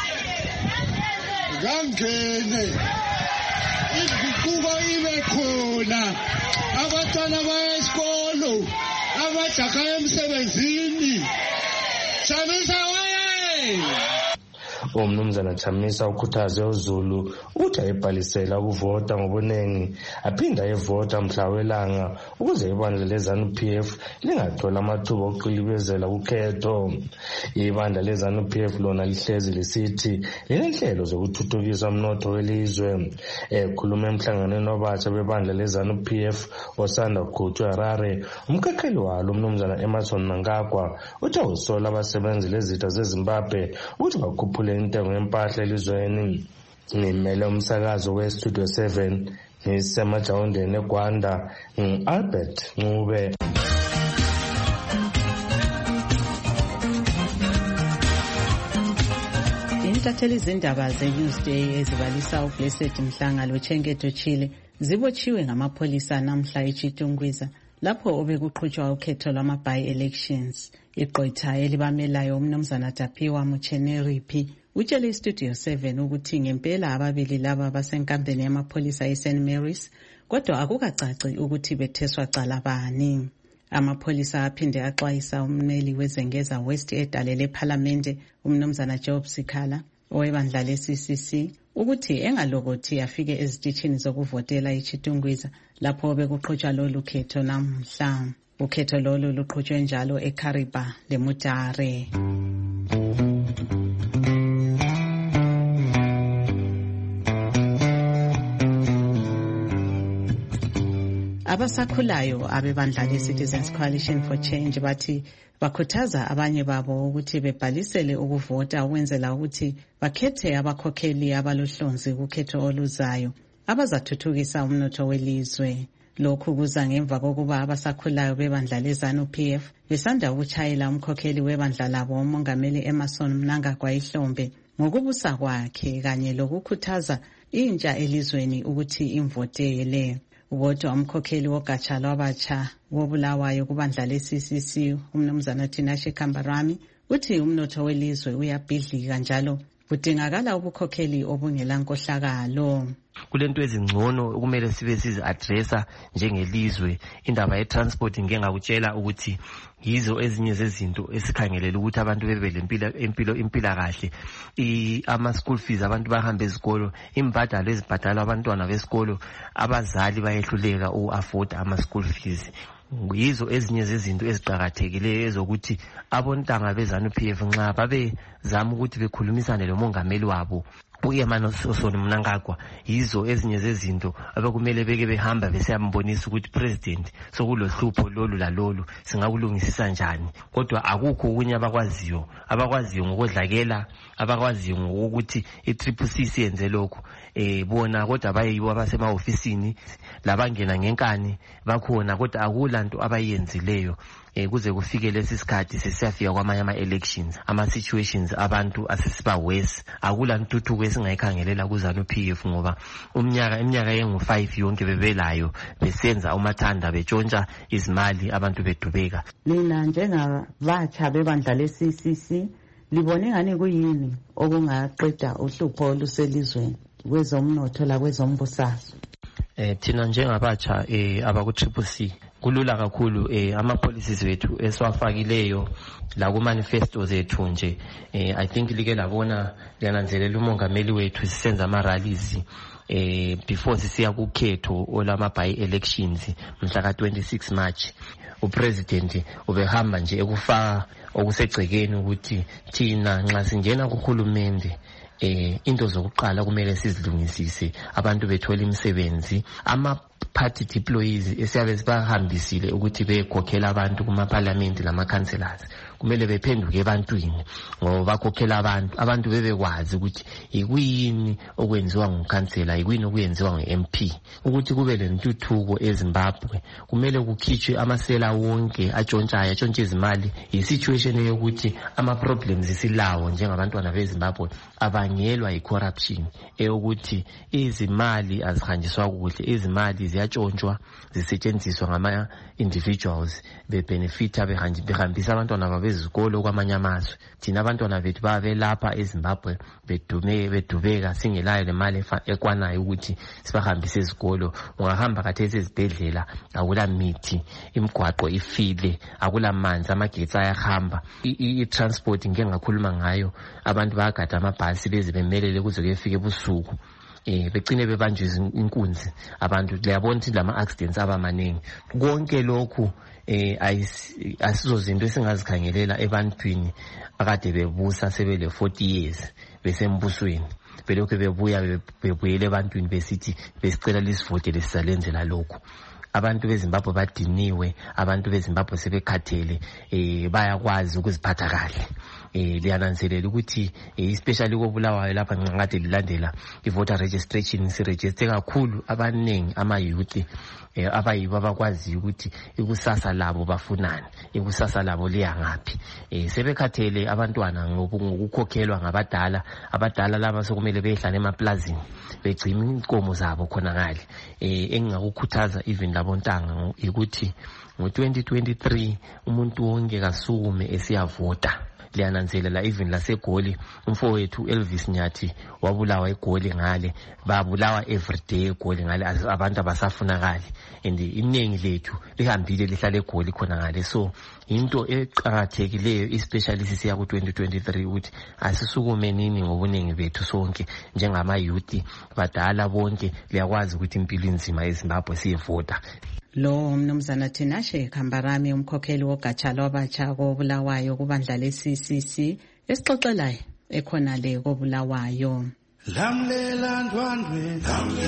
Speaker 11: ngangene inguquko ibe khona, abantwana bayesikolo, abajaka emsebenzini. Chamisa waye!
Speaker 12: Umnumzana Chamisa ukhuthaze uZulu ukuthi ayibhalisela ukuvota ngobunengi aphinda ayevota mhla welanga ukuze ibandla leZANU-PF lingathola amathuba okuqilibezela ukhetho. Ibandla leZANU-PF lona lihlezi lisithi linenhlelo zokuthuthukisa umnotho welizwe. Ekhuluma emhlanganweni wabatsha bebandla leZANU-PF osanda kukhutshwa eHarare, umkhakheli walo umnumzana Emerson Mnangagwa uthe usola abasebenzi lezitha zeZimbabwe ukuthi bakhuphule intengo yempahla elizweni. Ngimele umsakazo weStudio 7 ngisemajawundeni eGwanda Albert Ncube.
Speaker 3: Intatheli izindaba ze-Newsday ezibalisa uBlessed Mhlanga loChengeto Chile zibotshiwe ngamapholisa namhla eChitungwiza lapho obekuqhutshwa ukhetho lwama-by-elections. Igqwetha elibamelayo umnumzana Tapiwa Mucheneriphi utshele iStudio 7 ukuthi ngempela ababili laba basenkambeni yamapholisa eSt Mary's kodwa akukacaci ukuthi betheswa cala bani. Amapholisa aphinde axwayisa ummeli wezengeza West edale lephalamende umnumzana Job Sikhala owebandla leCCC ukuthi engalokothi afike ezitishini zokuvotela eChitungwiza lapho bekuqhutshwa lolu khetho namhla. Ukhetho lolu luqhutshwe njalo eKariba leMutare. Abasakhulayo abebandla leCitizens Coalition for Change bathi bakhuthaza abanye babo ukuthi bebhalisele ukuvota ukwenzela ukuthi bakhethe abakhokheli abalohlonzi kukhetho oluzayo abazathuthukisa umnotho welizwe. Lokhu kuza ngemva kokuba abasakhulayo bebandla leZANU-PF besanda ukuchayela umkhokheli webandla labo umongameli Emerson Mnangagwa ihlombe ngokubusa kwakhe kanye lokukhuthaza intsha elizweni ukuthi imvotele. Kodwa umkhokheli wogatsha lwabatsha wobulawayo kubandla leCCC umnumzana Tinashe Kambarami uthi umnotho welizwe uyabhidlika njalo kudingakala ubukhokheli obungelankohlakalo.
Speaker 15: Kulento ezingcono okumele sibe sizi-addressa njengelizwe. Indaba ye-transport ngeke ngakutshela ukuthi yizo ezinye zezinto esikhangelela ukuthi abantu bebe impilakahle. Ama-school fees abantu bahambe ezikolo, imbadalo ezibhadalwa abantwana besikolo, abazali bayehluleka uku-afford ama-school fees. Yizo ezinye zezinto eziqakathekileyo ezokuthi abontanga beZANU-PF nxa babezama ukuthi bekhulumisane lomongameli wabo uEmerson Mnangagwa, yizo ezinye zezinto abekumele beke behamba besiyambonisa ukuthi president sokulohlupho lolu lalolu singakulungisisa njani. Kodwa akukho okunye abakwaziyo ngokodlakela, abakwaziyo ngokuthi i-CCC yenze lokho. Bona kodwa bayibo abasemahofisini labangena ngenkani bakhona kodwa akulanto abayenzileyo. Kuze kufike lesi sikhathi sesiyafika kwamanye ama-elections, ama-situations abantu asesiba worse, akula ntuthuko besingayikhangelela kuZANU-PF ngoba iminyaka engu5 yonke bebelayo besenza umathanda betshontsha izimali abantu bedubeka.
Speaker 3: Lina njengabatsha bebandla le-CCC libone ngani kuyini okungaqeda uhlupho oluselizweni kwezomnotho la kwezombusazwe?
Speaker 15: Thina njengabatsha abaku-CCC kulula kakhulu ama-policies wethu esiwafakileyo la ku-manifesto zethu nje. I think like labona liyananzelela umongameli wethu sisenza ama-rallies before sisiya kukhetho olama-by-elections mhla ka-26 March. Upresident ubehamba nje ekufaka okusegcekeni ukuthi thina nxa singena kuhulumende into zokuqala kumele sizilungisise abantu bethola imisebenzi. Ama-party deployees esiyabe sibahambisile ukuthi bekhokhela abantu kuma-parliament lama-councillors kumele bephenduke ebantwini ngoba bakhokhela abantu bebekwazi ukuthi yikuyini okwenziwa ngukhansela, yikuyini okwenziwa nge-MP. Ukuthi kube lentuthuko eZimbabwe kumele kukhitshwe amasela wonke atshontsha izimali. Yi-situation yokuthi ama-problems silawo njengabantwana beZimbabwe abangelwa yi-corruption eyokuthi izimali azihanjiswa kuhle, izimali ziyatshontshwa zisetshenziswa ngama-individuals bebenefita behambisa abantwana babezikolo kwamanye amazwe. Thina abantwana bethu babe lapha eZimbabwe bedubeka singelayo le mali ekwanayo ukuthi sibahambise ezikolo. Ungahamba khathesi ezibhedlela akula mithi, imigwaqo ifile, akula manzi, amagetsi ayahamba. I-transport ngeke ngakhuluma ngayo, abantu bayagada amabhasi beze bemelele kuze kuyefika ebusuku. Begcine bebanjwe inkunzi abantu. Liyabona ukuthi lama-accidents abamaningi. Konke lokhu asizozinto esingazikhangelela ebantwini akade bebusa sebele 40 years besembusweni. Belokhu bebuya bebuyele ebantwini besithi besicela lisivotele sisalenzela lokhu. Abantu beZimbabwe badiniwe, abantu beZimbabwe sebekhathele, bayakwazi ukuziphatha kahle. Liyananzelela ukuthi especially koBulawayo lapha ngingade lilandela i-voter registration siregister kakhulu abaningi ama-youth abayibo abakwazi ukuthi ikusasa labo bafunani, ikusasa labo liya ngaphi. Sebekhathele abantwana ngokukhokhelwa ngabadala. Abadala laba sokumele behlale emaplazini begcina inkomo zabo khona ngale. Engingakukhuthaza even labontanga ukuthi ngo-2023 umuntu wonke kasukume esiyavota. Liyananzelela even laseGoli umfowethu Elvis Nyathi wabulawa eGoli ngale, babulawa everyday eGoli ngale, abantu abasafunakali. And iningi lethu lihambile lihlala eGoli khona ngale. So into eqhakathekileyo especially sisiya ku-2023 ukuthi asisukume nini ngobuningi bethu sonke njengama-youth badala bonke liyakwazi ukuthi impilo inzima eZimbabwe siyevota.
Speaker 3: Lo mnumzana Tinashe Kambarami umkhokheli wogatsha lwabatsha koBulawayo kubandla le-CCC esixoxelayo ekhona le koBulawayo.
Speaker 16: Lamlela ndwandwe,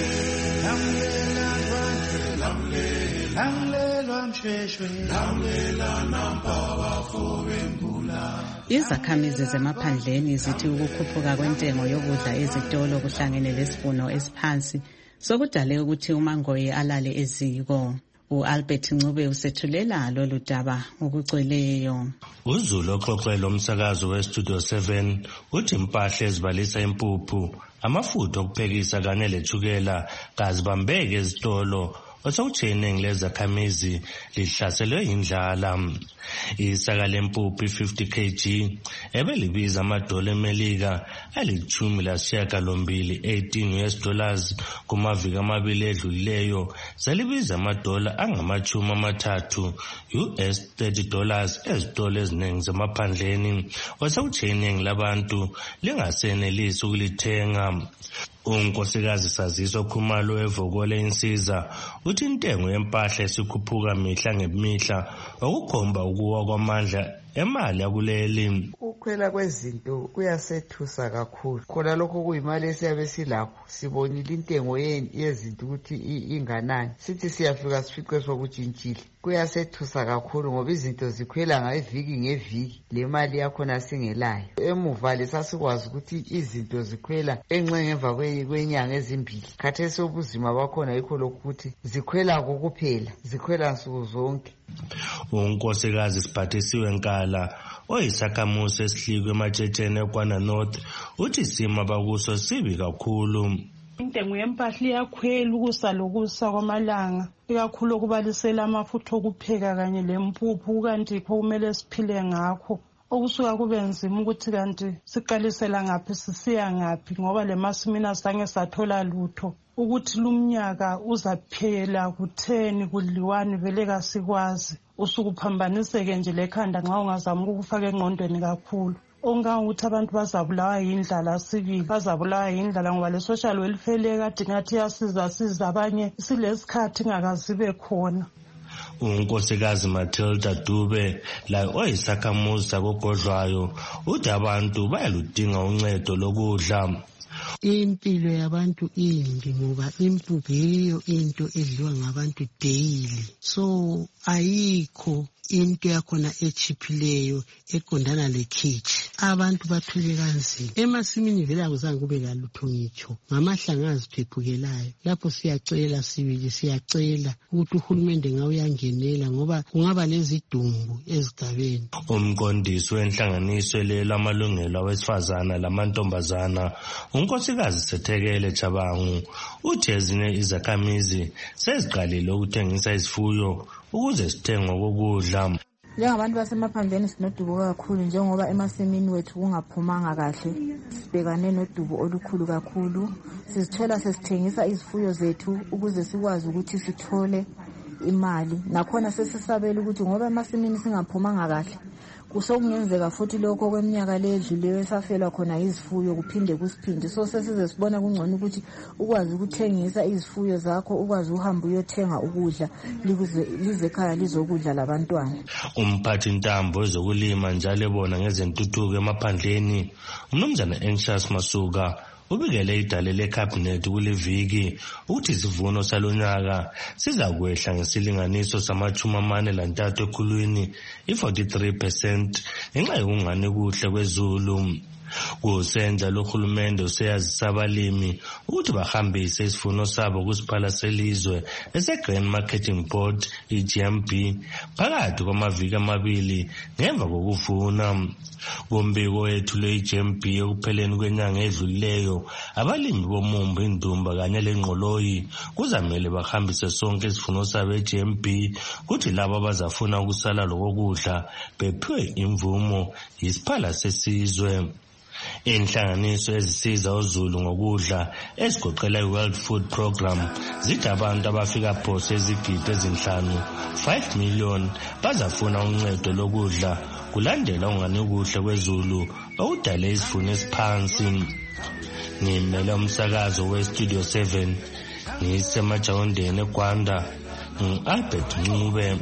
Speaker 16: lamlela ndwandwe, lamlela msheshwe, lamlela nampa bafo bembula.
Speaker 3: Izakhamizi zemaphandleni zithi ukukhuphuka kwentengo yokudla ezitolo kuhlangene lesivuno esiphansi sokudale ukuthi uMangoye alale eziko. U-Albert Ncube usethulela lolu daba okugcweleyo.
Speaker 12: uZulu oxoxela umsakazo weStudio 7 uthi impahla ezibalisa impuphu, amafutha okuphekisa kanye lethukela kazibambeke ezitolo osawutsheningi lezakhamizi lihlaselwe indlala. Isaka lempuphu 50 kg ebelibiza $1 eMelika ali-18 US$ kumaviki amabili edlulileyo selibiza $30 US$30 ezitolo eziningi zemaphandleni osawutsheningi labantu lingasenelisi ukulithenga. Unkosikazi Saziso Khumalo evokole insiza uthi intengo yempahla esikhuphuka mihla ngemihla okukhomba ukuwa kwamandla emali yakuleli.
Speaker 17: Ukukhwela kwezinto kuyasethusa kakhulu. Khona lokho kuyimali esiyabe silakho. Sibonile intengo yezinto ukuthi inganani. Sithi siyafika sifice sokutshintshile. Kuyasethusa kakhulu ngoba izinto zikhwela ngeviki ngeviki. Le mali yakhona singelayo. Emuva lesasikwazi ukuthi izinto zikhwela engemva kwenyanga ezimbili. Khathesi ubuzima bakhona yikho lokhu ukuthi zikhwela kokuphela. Zikhwela nsuku zonke.
Speaker 12: unkosikazi Siphathisiwe Nkala oyisakhamuzi esihlikwe ematshetsheni eKwana North uthi isimo abakuso sibi kakhulu.
Speaker 10: Intengo yempahla iyakhwela ukusa lokusa kwamalanga, ikakhulu okubalisela amafutha okupheka kanye lempuphu, kanti kho kumele siphile ngakho. Okusuka kube nzima ukuthi kanti siqalisela ngaphi sisiya ngaphi ngoba le masimini asange sathola lutho. Ukuthi lumnyaka uzaphela ku10 ku1 vele kasikwazi. Usukuphambaniseke nje lekhanda nxa ungazama ukufaka engqondweni kakhulu. Ongangukuthi abantu bazabulawa yindlala sibili, bazabulawa yindlala ngoba le social welfare kade ngathi yasiza abanye silesikhathi ingakazibe khona.
Speaker 12: Unkosikazi Matilda Dube la oyisakhamuzi sakogodlwayo uthi abantu bayaludinga uncedo lokudla.
Speaker 18: Impilo yabantu imbi ngoba impuphu yiyo into edliwa ngabantu daily, so ayikho into yakhona echiphileyo eqondana lekhithi. Abantu bathwele kanzima emasimini vele akuzange kube lalutho ngitsho ngamahlanga aziphephukelayo. Lapho siyacela sibili siyacela ukuthi uhulumende ngawuyangenela ngoba kungaba lezidumbu ezigabeni.
Speaker 12: Umqondisi wenhlanganiso lelo amalungelo awesifazana lamantombazana unkosikazi Sethekele Chabangu uthi ezinye izakhamizi seziqalile ukuthengisa izifuyo ukuze sithengwe kokudla.
Speaker 19: Njengabantu basemaphandleni sinodubo kakhulu njengoba emasimini wethu kungaphumanga kahle. Sibhekane nodubo olukhulu kakhulu. Sizithola sesithengisa izifuyo zethu ukuze sikwazi ukuthi sithole imali. Nakhona sesisabela ukuthi ngoba emasimini singaphumanga kahle kusokungenzeka futhi lokho kweminyaka le edluleyo esafela khona izifuyo kuphinde kusiphinde. So sesize sibona kungcono ukuthi ukwazi ukuthengisa izifuyo zakho, ukwazi uhamba uyothenga ukudla lize ekhaya lizokudla labantwana.
Speaker 12: Umphathi ntambo ezokulima njalo ebona ngezentuthuko emaphandleni uMnumzana Anxious Masuka ubikele idale leCabinet kule viki ukuthi isivuno salonyaka siza kwehla ngesilinganiso sama-43 ekhulwini, i-43% ngenxa yokungani kuhle kwezulu. Kusenza lo hulumende useyazisa abalimi ukuthi bahambise isivuno sabo kusiphala selizwe ese-Grain Marketing Board i-GMB phakathi kwamaviki amabili ngemva kokuvuna. Kumbiko wethu le-GMB ekupheleni kwenyanga edlulileyo abalimi bomumbu, indumba kanye lengqoloyi kuzamele bahambise sonke isivuno sabo e-GMB kuthi labo abazafuna ukusala lokudla bephiwe imvumo yisiphala sesizwe. Inhlanganiso ezisiza uZulu ngokudla ezigoqela i-World Food Program zithi abantu abafika phose izigidi ezinhlanu 5 million bazafuna uncedo lokudla kulandela ungani kuhle kwezulu okudale isivuno esiphansi. Ngimele umsakazo we-Studio 7 ngisemajawondeni eGwanda Albert Ncube.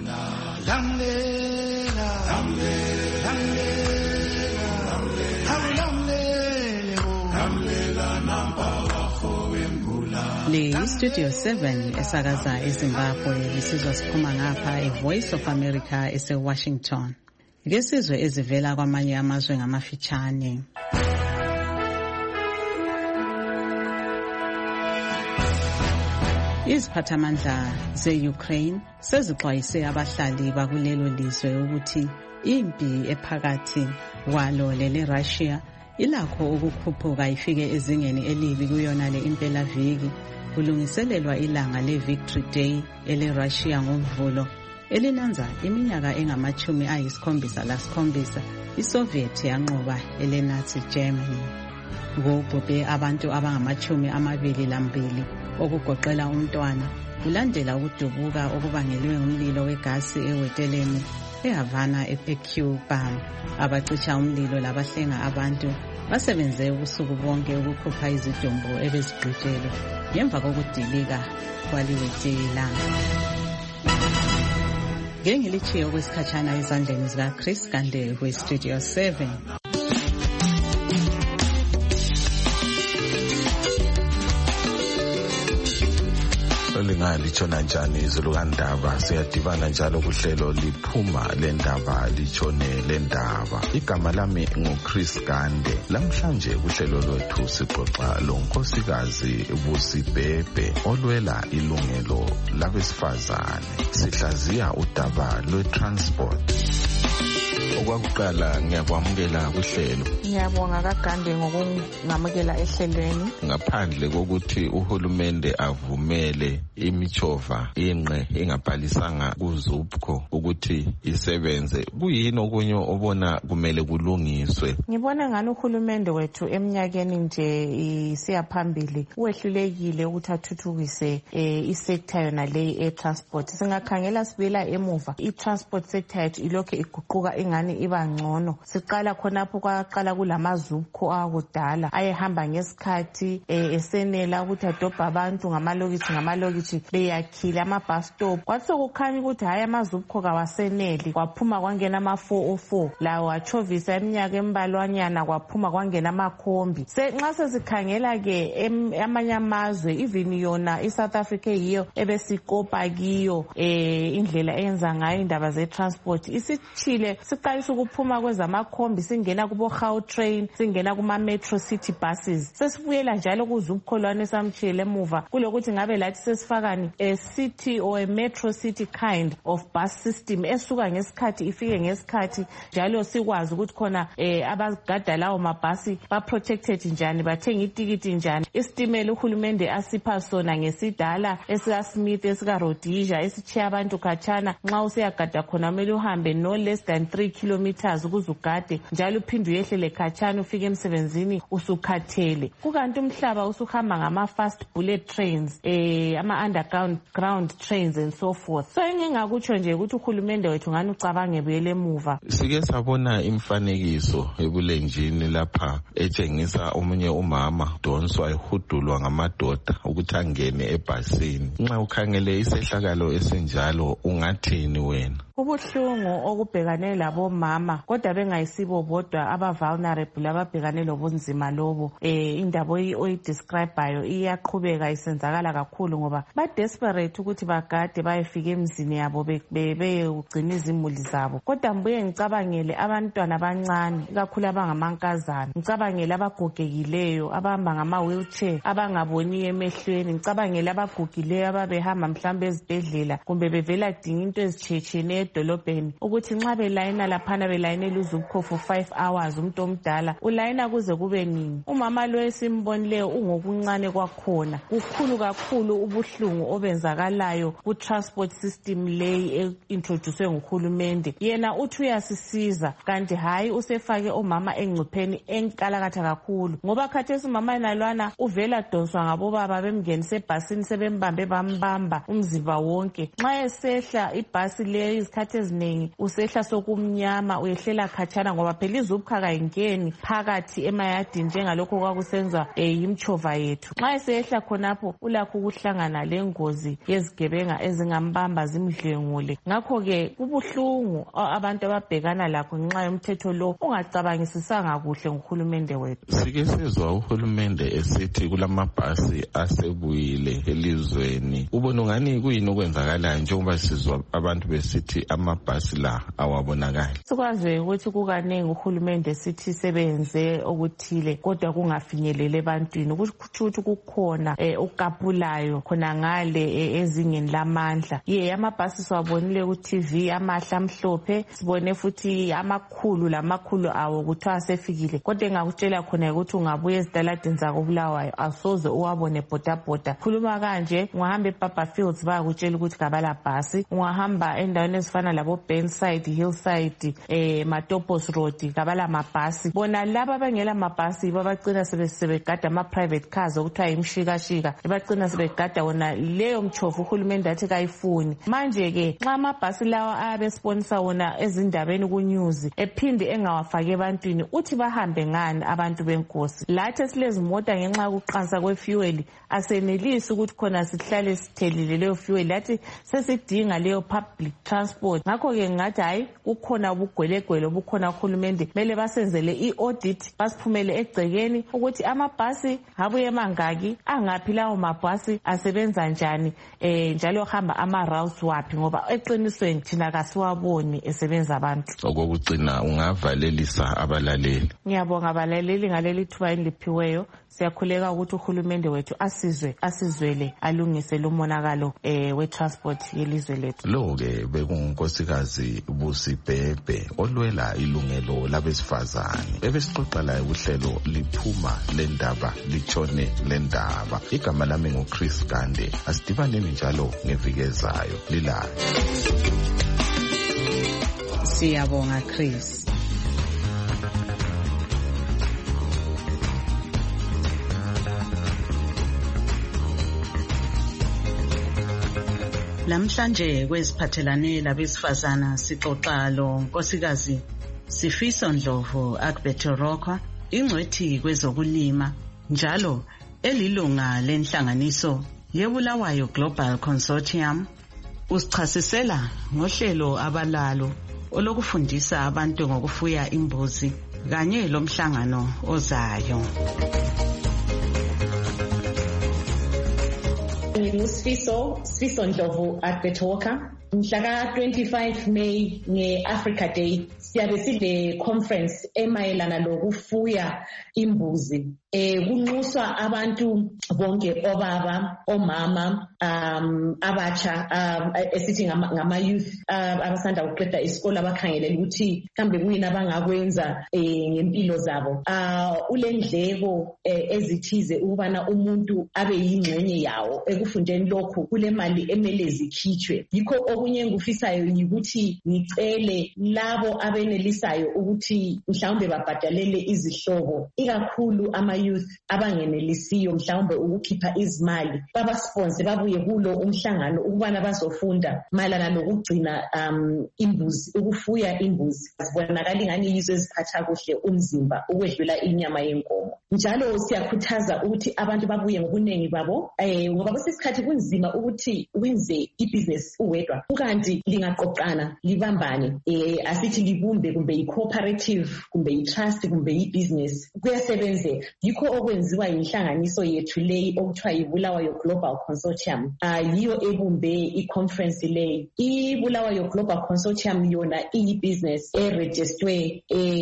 Speaker 3: Le Studio 7 esakaza eZimbabwe isizwa siphuma ngapha eVoice of America eseWashington. Ngesizwe ezivela kwamanye amazwe ngamafitshane. Iziphathamandla ze-Ukraine sezixwayise abahlali bakulelo lizwe ukuthi impi ephakathi kwalo lele-Russia ilakho ukukhuphuka ifike ezingeni elibi kuyona le impelaviki kulungiselelwa ilanga le-Victory Day ele-Russia ngoMvulo elinanza iminyaka engama-77 iSoviet yanqoba ele-Nazi Germany. Kubhubhe abantu abangama-22 okugoqela umntwana kulandela ukudubuka okubangelwe umlilo wegasi ehoteleni eHavana eCuba. Abacisha umlilo labahlenga abantu basebenze ubusuku bonke ukukhupha izidumbu ebezigqitshelwe ngemva kokudilika kwaliwetela. Ngengilichiyo kwesikhatshana ezandleni zikaChris Gande kweStudio 7.
Speaker 20: Linga ukubona litshona njani izulu kandaba. Siyadibana njalo kuhlelo liphuma lendaba litshone lendaba. Igama lami nguChris Gande. Lamhlanje kuhlelo lwethu sixoxa lonkosikazi Busibhebhe olwela ilungelo labesifazane. Sihlaziya udaba lwe-transport. Okwakuqala ngiyakwamukela kuhlelo.
Speaker 21: Ngiyabonga kaGande ngokungamukela ehlelweni.
Speaker 20: Ngaphandle kokuthi uhulumende avumele imichova inqe engabhalisanga kuZUPCO ukuthi isebenze, kuyini okunye obona kumele kulungiswe?
Speaker 21: Ngibona ngani uhulumende wethu eminyakeni nje isiya phambili wehlulekile ukuthi athuthukise isektor yona le e-transport. Singakhangela sibila emuva, i-transport sector yethu ilokho iguquka ingani iba ngcono. Siqala khonapho kwaqala kulamaZUPCO akudala ayehamba ngesikhathi esenela ukuthi adobha abantu ngamalokithi beyakhile ama-bus stop. Kwathi sokukhanya ukuthi hayi amaZUPCO kawaseneli, kwaphuma kwangena ama-404 lawo achovisa iminyaka embalwanyana, kwaphuma kwangena amakhombi. Nxa sesikhangela-ke amanye amazwe, even yona i-South Africa yiyo ebesikopa kiyo indlela eyenza ngayo indaba ze-transport. Isithile siqalisa ukuphuma kwezamakhombi singena kubo-Gautrain, singena kuma-Metro City buses. Sesibuyela njalo kuZUPCO lwana esamtshiyele emuva kulokuthi ngabe lathi sesifakani a city or a Metro City kind of bus system esuka ngesikhathi ifike ngesikhathi, njalo sikwazi ukuthi khona abagada lawo mabhasi ba-protected njani, bathenga itikiti njani. Isitimela uhulumende asipha sona ngesidala esika-Smith esika-Rhodesia esitshiya abantu khatshana. Nxa usiyagada khona kumele uhambe no less than 3 kilometers ukuze ugade, njalo uphinde uyehlele khatshana ufike emsebenzini usukhathele. Kukanti umhlaba usuhamba ngama-fast bullet trains, ama-underground trains and so forth. So engingakutsho nje ukuthi uhulumende wethu ngani ucabange buyele emuva.
Speaker 20: Sike sabona imfanekiso ebulenjini lapha etshengisa omunye umama donswa ehudulwa ngamadoda ukuthi angene ebhasini. Nxa ukhangele isehlakalo esinjalo ungathini wena?
Speaker 21: Kubuhlungu okubhekane labomama, kodwa bengayisibo bodwa aba-vulnerable ababhekane lobunzima lobo. Indaba oyidescribeayo iyaqhubeka isenzakala kakhulu ngoba ba-desperate ukuthi bagade bayefika emzini yabo beyogcina izimuli zabo. Kodwa mbuye ngicabangele abantwana abancane, ikakhulu abangamankazana, ngicabangele abagogekileyo abahamba ngama-wheelchair, abangaboniyo emehlweni, ngicabangele abagugileyo ababehamba mhlawumbe ezibhedlela kumbe bevela dinga into ezitshiyetshiyeneyo edolobheni, ukuthi nxa belayina laphana belayinela uZUPCO for 5 hours, umuntu omdala ulayina kuze kube nini. Umama lo esimbonileyo ungokuncane kwakhona. Kukhulu kakhulu ubuhlungu obenzakalayo ku-transport system leyi e-introduced nguhulumende. Yena uthi uyasisiza, kanti hayi usefake omama engcupheni enkalakatha kakhulu, ngoba khathesi umama yenalwana uvela donswa ngabobaba bemngenise ebhasini sebembambe bambamba umzimba wonke. Nxa esehla ibhasi leyo izikhathi eziningi usehla sokumnyama, uyehlela khatshana ngoba phela iZUPCO kayingeni phakathi emayadini njengalokho kwakusenza imchova yethu. Nxa esehla khonapho ulakho ukuhlangana lengozi yezigebenga ezingambamba zimdlengule. Ngakho-ke kubuhlungu abantu ababhekana lakho ngenxa yomthetho lo ungacabangisisanga kuhle nguhulumende wethu.
Speaker 20: Sike sizwa uhulumende esithi kulamabhasi asebuyile elizweni. Ubona ngani kuyini okwenzakalayo njengoba sizwa abantu besithi amabhasi la awabonakali?
Speaker 21: Sikwazi ukuthi kukaningi uhulumende sithi sebenze okuthile kodwa kungafinyelele ebantwini, ukuthi kukhona ukapulayo khona ngale ezingeni lamandla. Amabhasi siwabonile ku-TV amahla amhlophe, sibone futhi amakhulu lamakhulu awo kuthiwa asefikile, kodwa engakutshela khona ukuthi ungabuya ezitaladini zakoBulawayo asoze uwabone bhodabhoda. Khuluma kanje, ungahamba eBaba Fields bayakutshela ukuthi kabala bhasi, ungahamba endaweni ezifana labo Burnside, Hillside, Matopos Road kabala mabhasi. Bona laba bengela mabhasi babagcina sebegada ama-private cars okuthiwa imshikashika, ebagcina sebegada wona leyo mchofu uhulumende athi kayifuni. Manje-ke nxa amabhasi lawa ayabesponsa wona ezindabeni kunews ephinde engawafaki ebantwini, uthi bahambe ngani abantu benkosi? Lathi esilezimota ngenxa yokuqansa kwefuel asenelisi ukuthi khona sihlale sithelile leyo fuel, lathi sesidinga leyo public transport. Ngakho-ke ngathi hayi kukhona ubugwelegwele obukhona uhulumende mele basenzele i-audit basiphumele egcekeni ukuthi amabhasi abuye mangaki angaphi lawo mabhasi asebenza njani njalo hamba ama-routes waphi ngoba eqinisweni thina kasiwaboni esebenza abantu.
Speaker 20: Okokugcina ungavalelisa abalaleli.
Speaker 21: Ngiyabonga abalaleli ngaleli thuba eliphiweyo. Siyakhuleka ukuthi uhulumende wethu asizwele alungise lo monakalo we-transport yelizwe lethu.
Speaker 20: Lo-ke bekungunkosikazi Busibhebhe olwela ilungelo labesifazane. Ebesixoxa laye uhlelo liphuma lendaba litshone lendaba. Igama lami nguChris Gande. Asidibaneni njalo ngeviki ezayo lilayo.
Speaker 3: Siyabonga Chris. Lamhlanje kweziphathelane labesifazana sixoxa lo nkosikazi Sifiso Ndlovu Akbetorokwa ingcwethi kwezokulima njalo elilunga lenhlanganiso yeBulawayo Global Consortium. Usichasisela ngohlelo abalalo olokufundisa abantu ngokufuya imbuzi kanye lomhlangano ozayo.
Speaker 6: Sifiso Ndlovu Akbetorokwa. Mhla 25 May nge-Africa Day siyabe sile conference emayelana lokufuya imbuzi. Kunxuswa abantu bonke obaba, omama, abatsha, esithi ngama youth abasanda ukuqeda isikole abakhangelela ukuthi kambe kuyini abangakwenza ngempilo zabo. Ulendleko ezithize ukubana umuntu abe yingxenye yawo ekufundeni lokhu kule mali emele zikhitshwe. Yikho okunye engufisayo yikuthi ngicele labo abenelisayo ukuthi mhlawumbe babhadalele izihlobo ikakhulu ama-youth abangenelisiyo mhlawumbe ukukhipha izimali babasponsor babuye kulo umhlangano ukubana bazofunda mayelana nokugcina imbuzi, ukufuya imbuzi. Zibonakala ingani yizo eziphatha kuhle umzimba ukwedlula inyama yenkomo. Njalo siyakhuthaza ukuthi abantu babuye ngobuningi babo ngoba kwesikhathi kunzima ukuthi wenze ibhizinesi uwedwa. Kanti lingaqoqana libambane asithi libumbe kumbe i-cooperative kumbe i-trust kumbe i-business kuyasebenzeka. Yikho okwenziwa inhlanganiso yethu leyi okuthiwa yiBulawayo Global Consortium. Yiyo ebumbe i-conference leyi. IBulawayo Global Consortium yona iyi-business erejistwe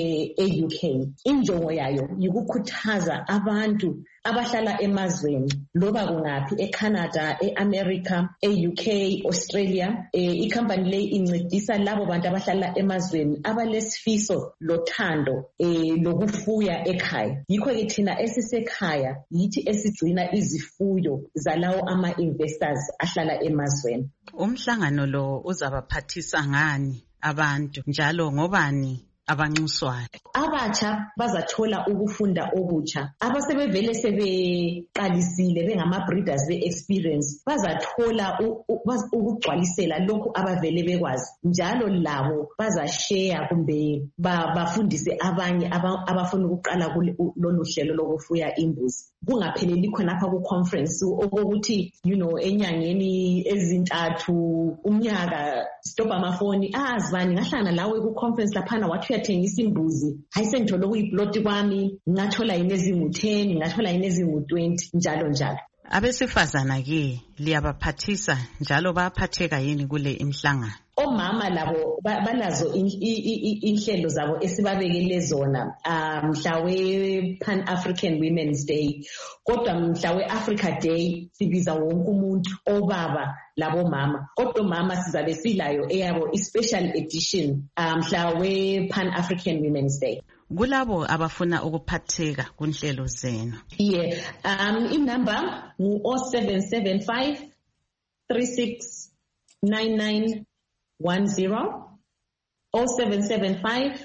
Speaker 6: e-UK. Injongo yayo yikukhuthaza abantu abahlala emazweni loba kungaphi eCanada, eAmerica, eUK, Australia. Ikhampani leyi incedisa labo bantu abahlala emazweni abalesifiso lothando lokufuya ekhaya. Yikho-ke thina esisekhaya yithi esigcina izifuyo zalawo ama-investors ahlala emazweni.
Speaker 3: Umhlangano lo uzabaphathisa ngani abantu njalo ngobani abanxuswayo?
Speaker 6: Abatsha bazathola ukufunda okutsha. Abasebevele sebeqalisile bengama-breeders be-experience bazathola ukugcwalisela lokhu abavele bekwazi. Njalo labo bazashare kumbe bafundise abanye abafuna ukuqala kulolu hlelo lokufuya imbuzi. Kungapheleli khonapha ku-conference okokuthi enyangeni ezintathu umnyaka stop amafoni zibani ngahlangana lawe ku-conference laphana wathi uyathengisa imbuzi, hayi sengithola okuyiploti kwami ngathola yini ezingu-10 ngathola yini ezingu-20 njalo njalo.
Speaker 3: Abesifazana-ke liyabaphathisa njalo bayaphatheka yini kule imhlangano?
Speaker 6: Omama labo balazo inhlelo zabo esibabekele zona mhla we-Pan-African Women's Day. Kodwa mhla we-Africa Day sibiza wonke umuntu, obaba labo mama. Kodwa mama sizabe silayo eyabo i-special edition mhla we-Pan-African Women's Day.
Speaker 3: Kulabo abafuna ukuphatheka kunhlelo zenu.
Speaker 6: Inumber ngu-0775 3699 10 0775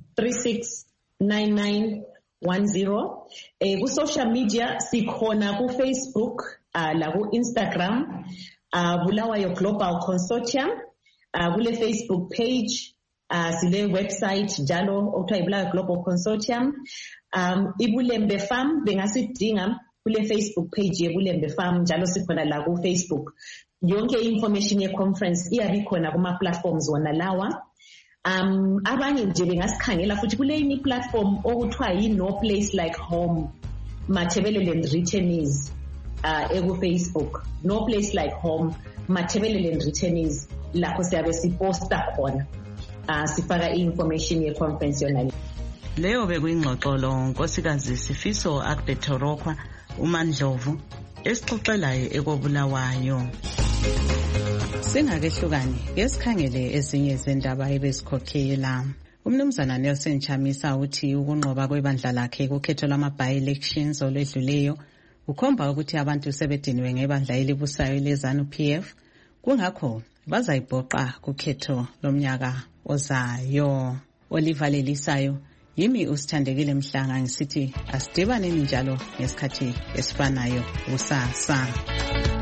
Speaker 6: 3699 10. Ku-social media sikhona ku-Facebook la ku-Instagram Bulawayo Global Consortium. Kule Facebook page sile website njalo okuthiwa iBulawayo Global Consortium. iBulembe Farm bengasidinga kule Facebook page yeBulembe Farm njalo sikhona la ku-Facebook. Yonke information ye-conference iyabi khona kuma-platforms wona lawa. abanye nje bengasikhangela futhi kule platform okuthiwa yi-No Place Like Home Mathebeleland Returnees ekuFacebook. No Place Like Home Mathebeleland Returnees, lapho siyabe siposta khona sifaka i-information ye-conference yona.
Speaker 3: Leyo bekuyingxoxolo nkosikazi Sifiso Akbetorokwa uMandlovu esixoxelayo ekobulawayo. Singakehlukani ngesikhangele ezinye zendaba ebesikhokhela. Umnumzana Nelson Chamisa uthi ukunqoba kwebandla lakhe kukhetho lwama-by-elections olwedluleyo ukhomba ukuthi abantu sebediniwe ngebandla elibusayo leZANU-PF, kungakho bazayibhoqa kukhetho lomnyaka ozayo. Oliver Lelisayo, yimi uSithandekile Mhlanga, ngisithi asidibaneni njalo ngesikhathi esifanayo kusasa.